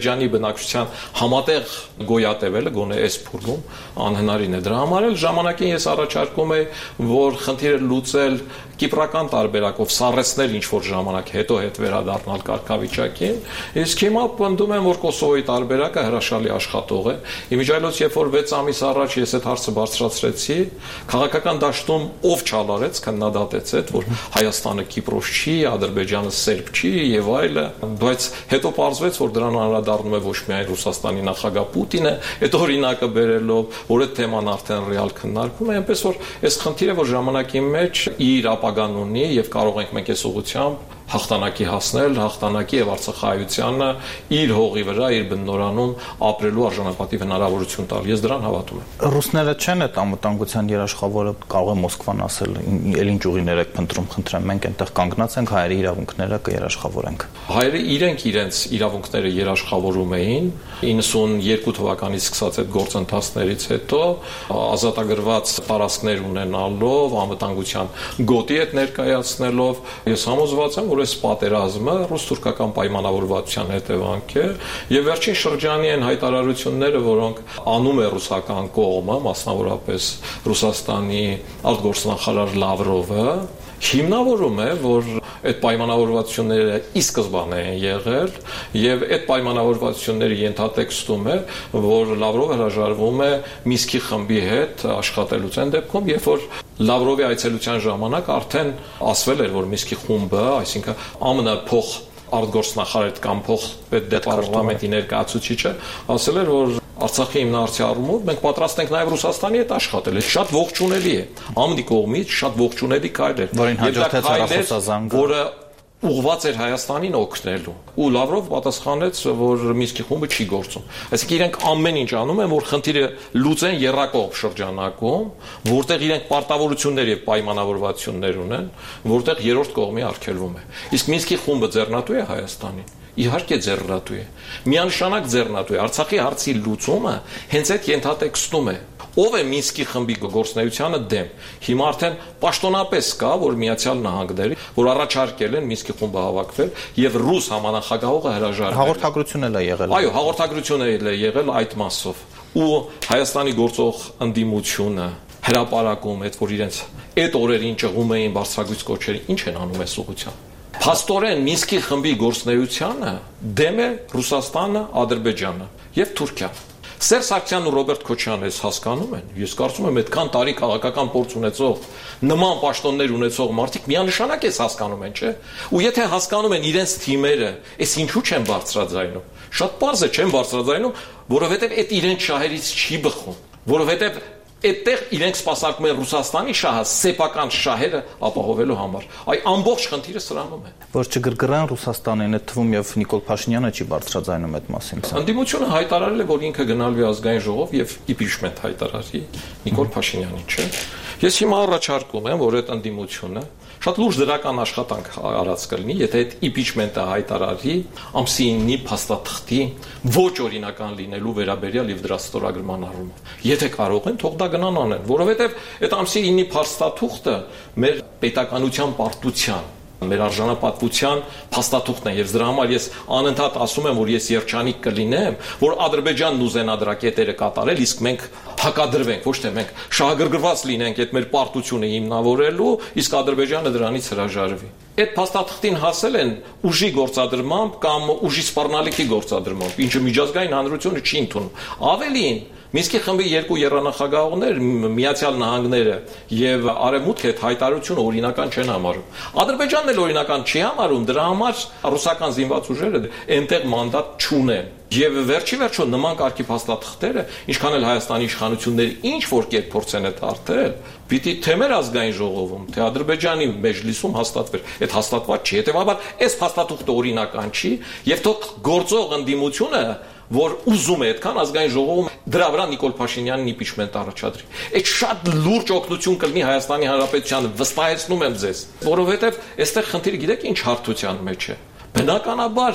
բնակչության համատեղ գոյատևելը գոնե այս փուլում անհնարին է։ Դրա համար էլ ժամանակին ես առաջարկում եի, որ խնդիրը լուծել կիպրական տարբերակով սառեցնել ինչ որ ժամանակ հետո հետ վերադառնալ կարգավիճակին, իսկ հիմա պնդում եմ, որ Կոսովոյի տարբերակը հրաշալի աշխատող է։ Իմիջիայլոց, երբ որ վեց ամիս առաջ ես այդ հարցը բարձրացրեցի, քաղաքական դաշտում ով չալարեց, քննադատեց այդ, որ Հայաստանը Կիպրոս չի, Ադրբեջանը Սերբ չի եւ այլը, բայց հետո պարզվեց, որ դրան անդրադառնում է ոչ միայն Ռուսաստանի նախագահ Պուտինը, այդ օրինակը բերելով, որ այդ թեման արդեն ռեալ քննարկվում է, այնպես որ այս խնդիրը, որ ժամանակի մեջ իր ապագան ունի եւ կարող ենք մենք այս ուղղությամբ հաղթանակի հասնել, հաղթանակի եւ Արցախայությանը իր հողի վրա, իր բննորանում ապրելու արժանապատիվ հնարավորություն տալ։ Ես դրան հավատում եմ։ Ռուսները չեն այդ անվտանգության երաշխավորը, կարող է Մոսկվան ասել, ել ինչ ուղիներ եք փնտրում, խնդրեմ, մենք այնտեղ կանգնած ենք, հայերի իրավունքները կերաշխավորենք։ Հայերը իրենք իրենց իրավունքները երաշխավորում էին իննսունյերկու թվականից սկսած այդ գործընթացներից հետո, ազատագրված տարածքներ ունենալով, անվտանգության գոտի հետ ներկայացնելով, ես համոզված եմ, որ այս պատերազմը ռուս-թուրքական պայմանավորվածության հետևանք է եւ վերջին շրջանի այն հայտարարությունները, որոնք անում է ռուսական կողմը, մասնավորապես Ռուսաստանի արտգործնախարար Լավրովը, հիմնավորում է, որ այդ պայմանավորվածությունները ի սկզբանե են եղել եւ այդ պայմանավորվածությունների ենթատեքստում է, որ Լավրովը հրաժարվում է Մինսկի խմբի հետ աշխատելուց այն դեպքում, երբ որ Լավրովի այցելության ժամանակ արդեն ասվել էր, որ Մինսկի խումբը, այսինքն ԱՄՆ փոխ արտգործնախարար կամ փոխ պետդեպարտամենտի ներկայացուցիչը ասել էր, որ Արցախի հիմնարարցի առումով մենք պատրաստ ենք նաև Ռուսաստանի հետ աշխատել։ Այդ շատ ողջունելի է։ ԱՄՆ-ի կողմից շատ ողջունելի քայլ էր։ Որին հաջորդեց հեռախոսազանգը, որը ուղղված էր Հայաստանին օգնելու։ Ու Լավրով պատասխանեց, որ Մինսկի խումբը չի գործում։ Այսինքն իրենք ամեն ինչ անում են, որ խնդիրը լուծեն եռակողմ շրջանակում, որտեղ իրենք պարտավորություններ եւ պայմանավորվածություններ ունեն, որտեղ երրորդ կողմի արգելվում է։ Իսկ Մինսկի խումբը ձեռնատու է Հայաստանին։ Իհարկե ձեռնատու է։ Միանշանակ ձեռնատու է։ Արցախի հարցի լուծումը հենց այդ ենթատեքստում է։ Ով է Մինսկի խմբի գործունեությանը դեմ։ Հիմա արդեն պաշտոնապես կա, որ Միացյալ Նահանգները, որ առաջարկել են Մինսկի խումբը հավաքվել եւ ռուս համանախագահողը հրաժարվել։ Հաղորդագրություն էլ է եղել։ Այո, հաղորդագրություն էլ է եղել այդ մասով։ Ու Հայաստանի գործող ընդդիմությունը հրապարակում այդ, որ իրենց այդ օրերին ճղում էին բարձրագույն կոչերի, ինչ են անում այս ուղղությամբ։ Փաստորեն Մինսկի խմբի գործունեությանը դեմ է Ռուսաստանը, Ադրբեջանը եւ Թուրքիան։ Սերժ Սարգսյանն ու Ռոբերտ Քոչյանը ես հասկանում են, ես կարծում եմ այդքան տարի քաղաքական փորձ ունեցող, նման պաշտոններ ունեցող մարդիկ միանշանակ էս հասկանում են, չէ՞։ Ու եթե հասկանում են իրենց թիմերը, էս ինչու չեն բարձրաձայնում։ Շատ պարզ է, չեն բարձրաձայնում, որովհետեւ այդ իրենց շահերից չի բխում, որովհետեւ այդտեղ իրենք սպասարկում են Ռուսաստանի շահը, սեփական շահերը ապահովելու համար։ Այ ամբողջ խնդիրը սրանում է։ Որ չգրգռան Ռուսաստանին, այդ թվում եւ Նիկոլ Փաշինյանը չի բարձրաձայնում այդ մասին։ Ընդդիմությունը հայտարարել է, որ ինքը գնալու է ազգային ժողով եւ իմպիչմենտ հայտարարի Նիկոլ Փաշինյանին, չէ՞։ Ես հիմա առաջարկում եմ, որ այդ ընդդիմությունը շատ լուրջ դրական աշխատանք արած կլինի, եթե այդ իմպիչմենտը հայտարարի ամսինի փաստաթղթի ոչ օրինական լինելու վերաբերյալ եւ դրա ստորագրման առումով։ Եթե կարող են, թող դա գնան անեն, որովհետեւ այդ ամսինի փաստաթուղթը մեր պետականության պարտության, մեր արժանապատվության փաստաթուղթն է եւ դրա համար ես անընդհատ ասում եմ, որ ես երջանիկ կլինեմ, որ Ադրբեջանն ուզենա դրա կետերը կատարել, իսկ մենք հակադրվենք, ոչ թե մենք շահագրգռված լինենք այդ մեր պարտությունը հիմնավորելու, իսկ Ադրբեջանը դրանից հրաժարվի։ Այդ փաստաթղթին հասել են ուժի գործադրմամբ կամ ուժի սպառնալիքի գործադրմամբ, ինչը միջազգային հանրությունը չի ընդունում։ Ավելին, Մինսկի խմբի երկու եռանախագահողներ, Միացյալ Նահանգները եւ Արևմուտքը այդ հայտարարությունը օրինական չեն համարում։ Ադրբեջանն էլ օրինական չի համարում, դրա համար ռուսական զինված ուժերը այնտեղ մանդատ չունեն։ Եվ վերջի վերջո նման կարգի փաստաթղթերը, ինչքան էլ Հայաստանի իշխանությունները ինչ որ կերպ փորձեն այդ հարթել, պիտի թե մեր ազգային ժողովում, թե Ադրբեջանի մեջլիսում հաստատվեր։ Այդ հաստատված չի։ Հետևաբար, այս փաստաթուղթը օրինական չի, եւ թող գործող ընդդիմությունը, որ ուզում է այդքան ազգային ժողովում դրա վրա Նիկոլ Փաշինյանին իմպիչմենտ առաջադրի։ Այդ շատ լուրջ օգնություն կլինի Հայաստանի Հանրապետությանը, վստահեցնում եմ ձեզ, որովհետև այստեղ խնդիրը գիտեք ինչ հարթության մեջ է։ Բնականաբար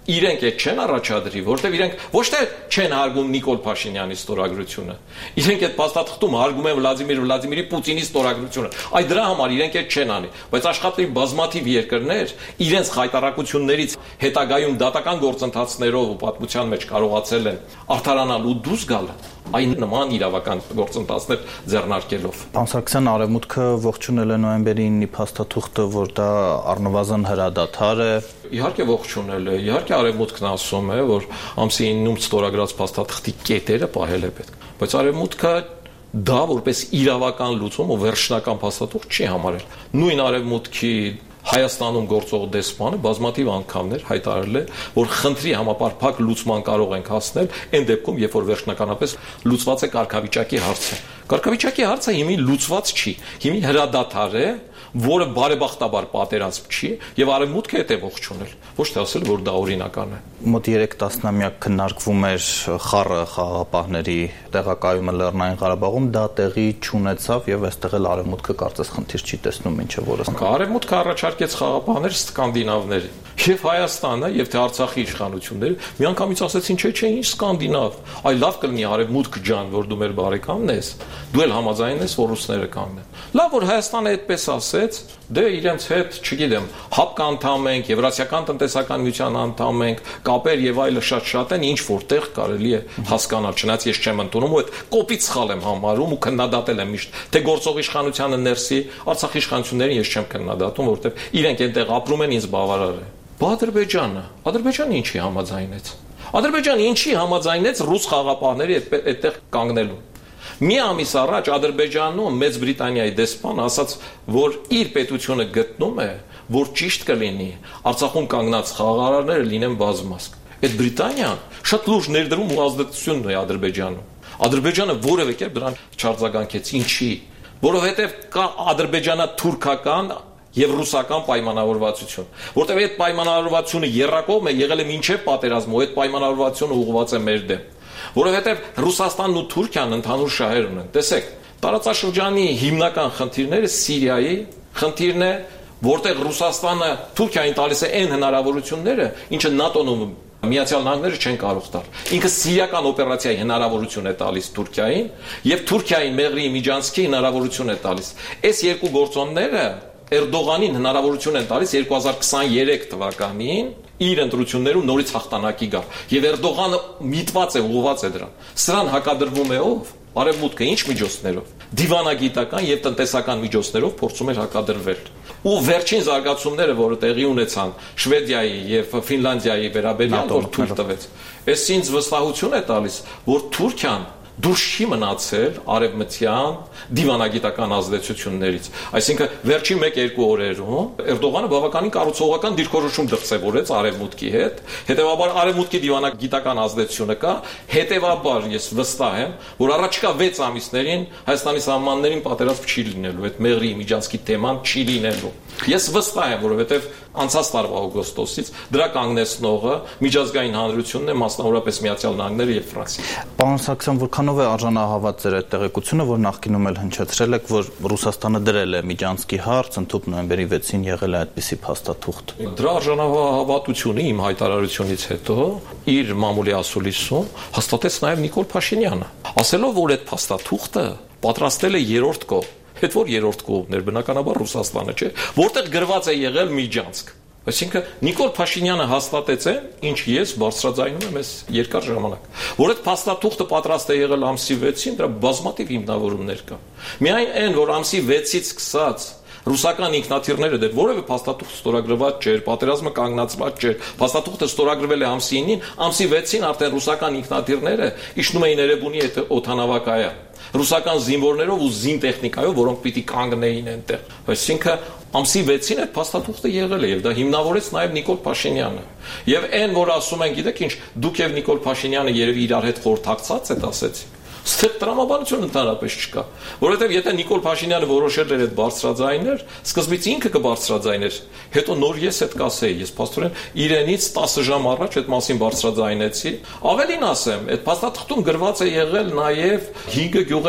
իրենք այդ չեն առաջադրի, որտեղ իրենք ոչ թե չեն հարգում Նիկոլ Փաշինյանի ստորագրությունը, իրենք այդ փաստաթղթում հարգում են Վլադիմիր Վլադիմիրի Պուտինի ստորագրությունը, այդ դրա համար իրենք այդ չեն անի, բայց աշխատի բազմաթիվ երկրներ իրենց խայտարակություններից հետագայում դատական գործընթացներով ու պատմության մեջ կարողացել են արդարանալ ու դուրս գալ այն նման իրավական գործընթացներ ձեռնարկելով։ Պարոն Սարգսյան, Արևմուտքը ողջունել է նոյեմբերի ինը փաստաթուղթը, որ դա առնվազն հրադադար է։ Իհարկե ողջունել է, իհարկե Արևմուտքն ասում է, որ ամսի իննում ստորագրած փաստաթղթի կետերը պահել է պետք, բայց Արևմուտքը դա որպես իրավական լուծում ու վերջնական փաստաթուղթ չի համարել։ Նույն Արևմուտքի Հայաստանում գործող դեսպանը բազմաթիվ անգամներ հայտարարել է, որ խնդրի համապարփակ լուծման կարող ենք հասնել այն դեպքում, երբ որ վերջնականապես լուծված է կարգավիճակի հարցը։ Կարգավիճակի հարցը հիմի լուծված չի, հիմի հրադադար է, որը բարեբախտաբար պատերազմ չի, եւ Արևմուտքը է ողջունել, ոչ թե ասել, որ դա օրինական է։ Մոտ երեք տասնամյակ քննարկվում էր խառը խաղաղապահների տեղակայումը Լեռնային Ղարաբաղում, դա տեղի չունեցավ եւ այստեղ էլ Արևմուտքը կարծես խնդիր չի տեսնում, ինչը որը Արևմուտքը առաջարկեց խաղաղապահներ սկանդինավների, եւ Հայաստանը եւ թե Արցախի իշխանությունները միանգամից ասեցին, չէ, չէ, ինչ սկանդինավ, այ լավ կլինի Արևմուտք ջան, որ դու մեր բարեկամն ես, դու էլ համաձայն ես, որ ռուսները կանգնեն։ Լավ, որ Հայաստանը այդպես ասեց, դե իրենց հետ, չգիտեմ, հապկ անդամ ենք, Եվրասիական տնտեսական միության անդամ ենք, կապեր եւ այլը շատ-շատ են, ինչ որտեղ կարելի է հասկանալ, չնայած ես չեմ ընդունում ու այդ կոպիտ սխալ եմ համարում ու քննադատել եմ միշտ, թե գործող իշխանությանը ներսի, Արցախի իշխանություններին ես չեմ քննադատում, որովհետեւ իրենք այնտեղ ապրում են, ինձ բավարար է։ Բա Ադրբեջանը, Ադրբեջանը ինչի համաձայնեց։ Ադրբեջանը ինչի համաձայնեց ռուս խաղաղապահների այդտեղ կանգնելու։ Մի ամիս առաջ Ադրբեջանում Մեծ Բրիտանիայի դեսպան ասաց, որ իր պետությունը գտնում է, որ ճիշտ կլինի Արցախում կանգնած խաղաղարարները լինեն բազմազգ։ Այդ Բրիտանիան շատ լուրջ ներդրում ու ազդեցություն ունի Ադրբեջանում։ Ադրբեջանը որևէ կերպ դրան չարձագանքեց, ինչի, որովհետև կա ադրբեջանա-թուրքական եւ ռուսական պայմանավորվածություն, որտեղ այդ պայմանավորվածությունը երրակողմ է եղել է մինչեւ պատերազմը, ու այդ պայմանավորվածությունը ուղղված է մեր դեմ, որովհետեւ Ռուսաստանն ու Թուրքիան ընդհանուր շահեր ունեն։ Տեսեք, տարածաշրջանի հիմնական խնդիրները Սիրիայի խնդիրն է, որտեղ Ռուսաստանը Թուրքիային տալիս է այն հնարավորությունները, ինչը ՆԱՏՕ-ն ու Միացյալ Նահանգները չեն կարող տալ։ Ինքը սիրիական օպերացիայի հնարավորություն է տալիս Թուրքիային եւ Թուրքիային Մեղրիի Միջանցքի հնարավորություն է տալիս։ Այս երկու գործոնները Էրդողանին հնարավորություն են տալիս երկու հազար քսաներեք թվականին իր ընտրություններում նորից հաղթանակի գալ։ Եվ Էրդողանը միտված է, ուղղված է դրան։ Սրան հակադրվում է ով։ Արևմուտքը ինչ միջոցներով։ Դիվանագիտական եւ տնտեսական միջոցներով փորձում էր հակադրվել։ Ու վերջին զարգացումները, որը տեղի ունեցան Շվեդիայի եւ Ֆինլանդիայի վերաբերյալ, որ թույլ տվեց, այս ինձ վստահություն է տալիս, որ Թուրքիան դուրս չի մնացել արևմտյան դիվանագիտական ազդեցություններից։ Այսինքն վերջին մեկ-երկու օրերում Էրդողանը բավականին կառուցողական դիրքորոշում դրսևորեց արևմուտքի հետ, հետեւաբար արևմուտքի դիվանագիտական ազդեցությունը կա, հետեւաբար ես վստահ եմ, որ առաջիկա վեց ամիսներին Հայաստանի սահմաններին պատերազմ չի լինելու, այդ Մեղրիի Միջանցքի թեման չի լինելու։ Ես վստահ եմ, որովհետև անցած տարվա օգոստոսից դրա կանգնեցնողը միջազգային հանրությունն է, մասնավորապես Միացյալ Նահանգները եւ Ֆրանսիան։ Պարոն Սարգսյան, որքանով է արժանահավատ ձեր այդ տեղեկությունը, որ նախկինում էլ հնչեցրել եք, որ Ռուսաստանը դրել է Միջանցքի հարց, ընդհանուր նոյեմբերի վեցին եղել է այդպիսի փաստաթուղթ։ Դրա արժանահավատությունը իմ հայտարարությունից հետո իր մամուլի ասուլիսում հաստատեց նաեւ Նիկոլ Փաշինյանը, ասելով, որ այդ փաստաթուղթը պատրաստել է երրորդ կողմ։ Հետ որ երրորդ կողմներ, բնականաբար Ռուսաստանը չէ, որտեղ գրված է եղել Միջանցք։ Այսինքն Նիկոլ Փաշինյանը հաստատեց է, ինչ ես բարձրաձայնում եմ այս երկար ժամանակ, որ այդ փաստաթուղթը պատրաստ է եղել ամսի վեցին, դրա բազմաթիվ հիմնավորումներ կա։ Միայն այն, որ ամսի վեցից սկսած ռուսական ինքնաթիռները դեռ որևէ փաստաթուղթ ստորագրված չէր, պատերազմը կանգնացված չէր, փաստաթուղթը ստորագրվել է ամսի ինին, ամսի վեցին արդեն ռուսական ինքնաթիռները իջնում էին Էրեբունի այդ օդանավակայան, ռուսական զինվորներով ու զինտեխնիկայով, որոնք պիտի կանգնեին այնտեղ։ Այսինքն ամսի վեցին այդ փաստաթուղթը եղել է եւ դա հիմնավորեց նաեւ Նիկոլ Փաշինյանը։ Եվ այն, որ ասում են, գիտեք ինչ, դուք եւ Նիկոլ Փաշինյանը երևի իրար հետ խորհրդակցած եք, ասեցի։ Ստեղ տրամաբանություն ընդհանրապես չկա, որովհետև եթե Նիկոլ Փաշինյանը որոշել էր այդ բարձրաձայներ, սկզբից ինքը կբարձրաձայներ, հետո նոր ես այդ կասեի, ես փաստորեն իրենից տասը ժամ առաջ այդ մասին բարձրաձայնեցի, ավելին ասեմ, այդ փաստաթղթում գրված է եղել նաև հինգ գյուղերը,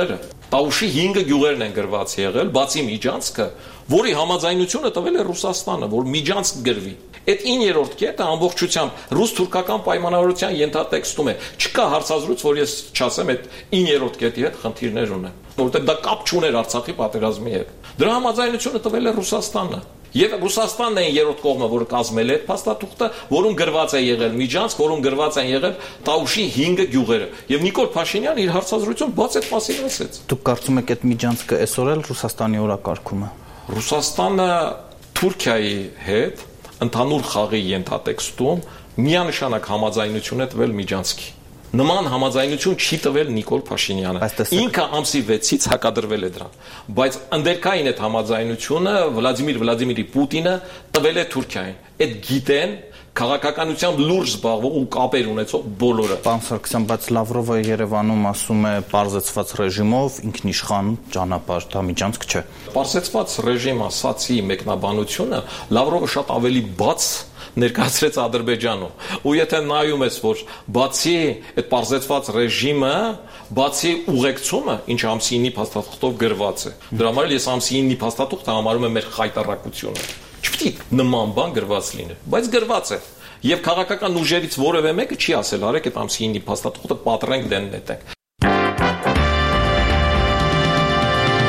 Տաուշի հինգ գյուղերն են գրված եղել, բացի Միջանցքը, որի համաձայնությունը տվել է Ռուսաստանը, որ Միջանցք գրվի։ Այդ իններորդ կետը ամբողջությամբ ռուս-թուրքական պայմանավորության ենթատեքստում է։ Չկա հարցազրույց, որ ես չասեմ այդ իններորդ կետի հետ խնդիրներ ունեմ, որովհետև դա կապ չուներ Արցախի պատերազմի հետ։ Դրա համաձայնությունը տվել է Ռուսաստանը։ Եվ Ռուսաստանն է երրորդ կողմը, որը կազմել է այդ փաստաթուղթը, որում գրված է եղել Միջանցք, որում գրված են եղել Տաուշի հինգ գյուղերը։ Եվ Նիկոլ Փաշինյանը իր հարցազրույցում բաց այդ մասին ասեց։ Դուք կարծում եք այդ Միջանցքը այսօր էլ Ռուսաստանի օրակարգում է։ Ռուսաստանը Թուրքիայի հետ ընդհանուր խաղի ենթատեքստում միանշանակ համաձայնություն է տվել Միջանցքի։ Նման համաձայնություն չի տվել Նիկոլ Փաշինյանը։ Ինքը ամսի վեցից հակադրվել է դրան, բայց ընդերքային այդ համաձայնությունը Վլադիմիր Վլադիմիրի Պուտինը տվել է Թուրքիային։ Այդ գիտեն քաղաքականությամբ լուրջ զբաղվող ու կապեր ունեցող բոլորը։ Պարոն Սարգսյան, բայց Լավրովը Երևանում ասում է պարզեցված ռեժիմով ինքնիշխան ճանապարհ, դա Միջանցք չէ։ Պարզեցված ռեժիմ ասացի մեկնաբանությունը Լավրովը շատ ավելի բաց ներկայացրեց Ադրբեջանում։ Ու եթե նայում ես, որ բացի այդ պարզեցված ռեժիմը, բացի ուղեկցումը, ինչ ամսի ինի փաստաթղթով գրված է։ Դրա համար ես ամսի ինի փաստաթուղթը համարում եմ մեր խայտարակությունը։ Չպետք է նման բան գրված լինի, բայց գրված է։ Եվ քաղաքական ուժերից որևէ մեկը չի ասել, արեք այդ ամսի ինի փաստաթուղթը պատռենք դեն նետենք։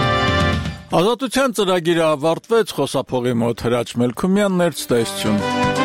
Ազատության ծրագիրը ավարտվեց, խոսափողի մոտ Հրաչ Մելքումյանն էր, ցտեսություն։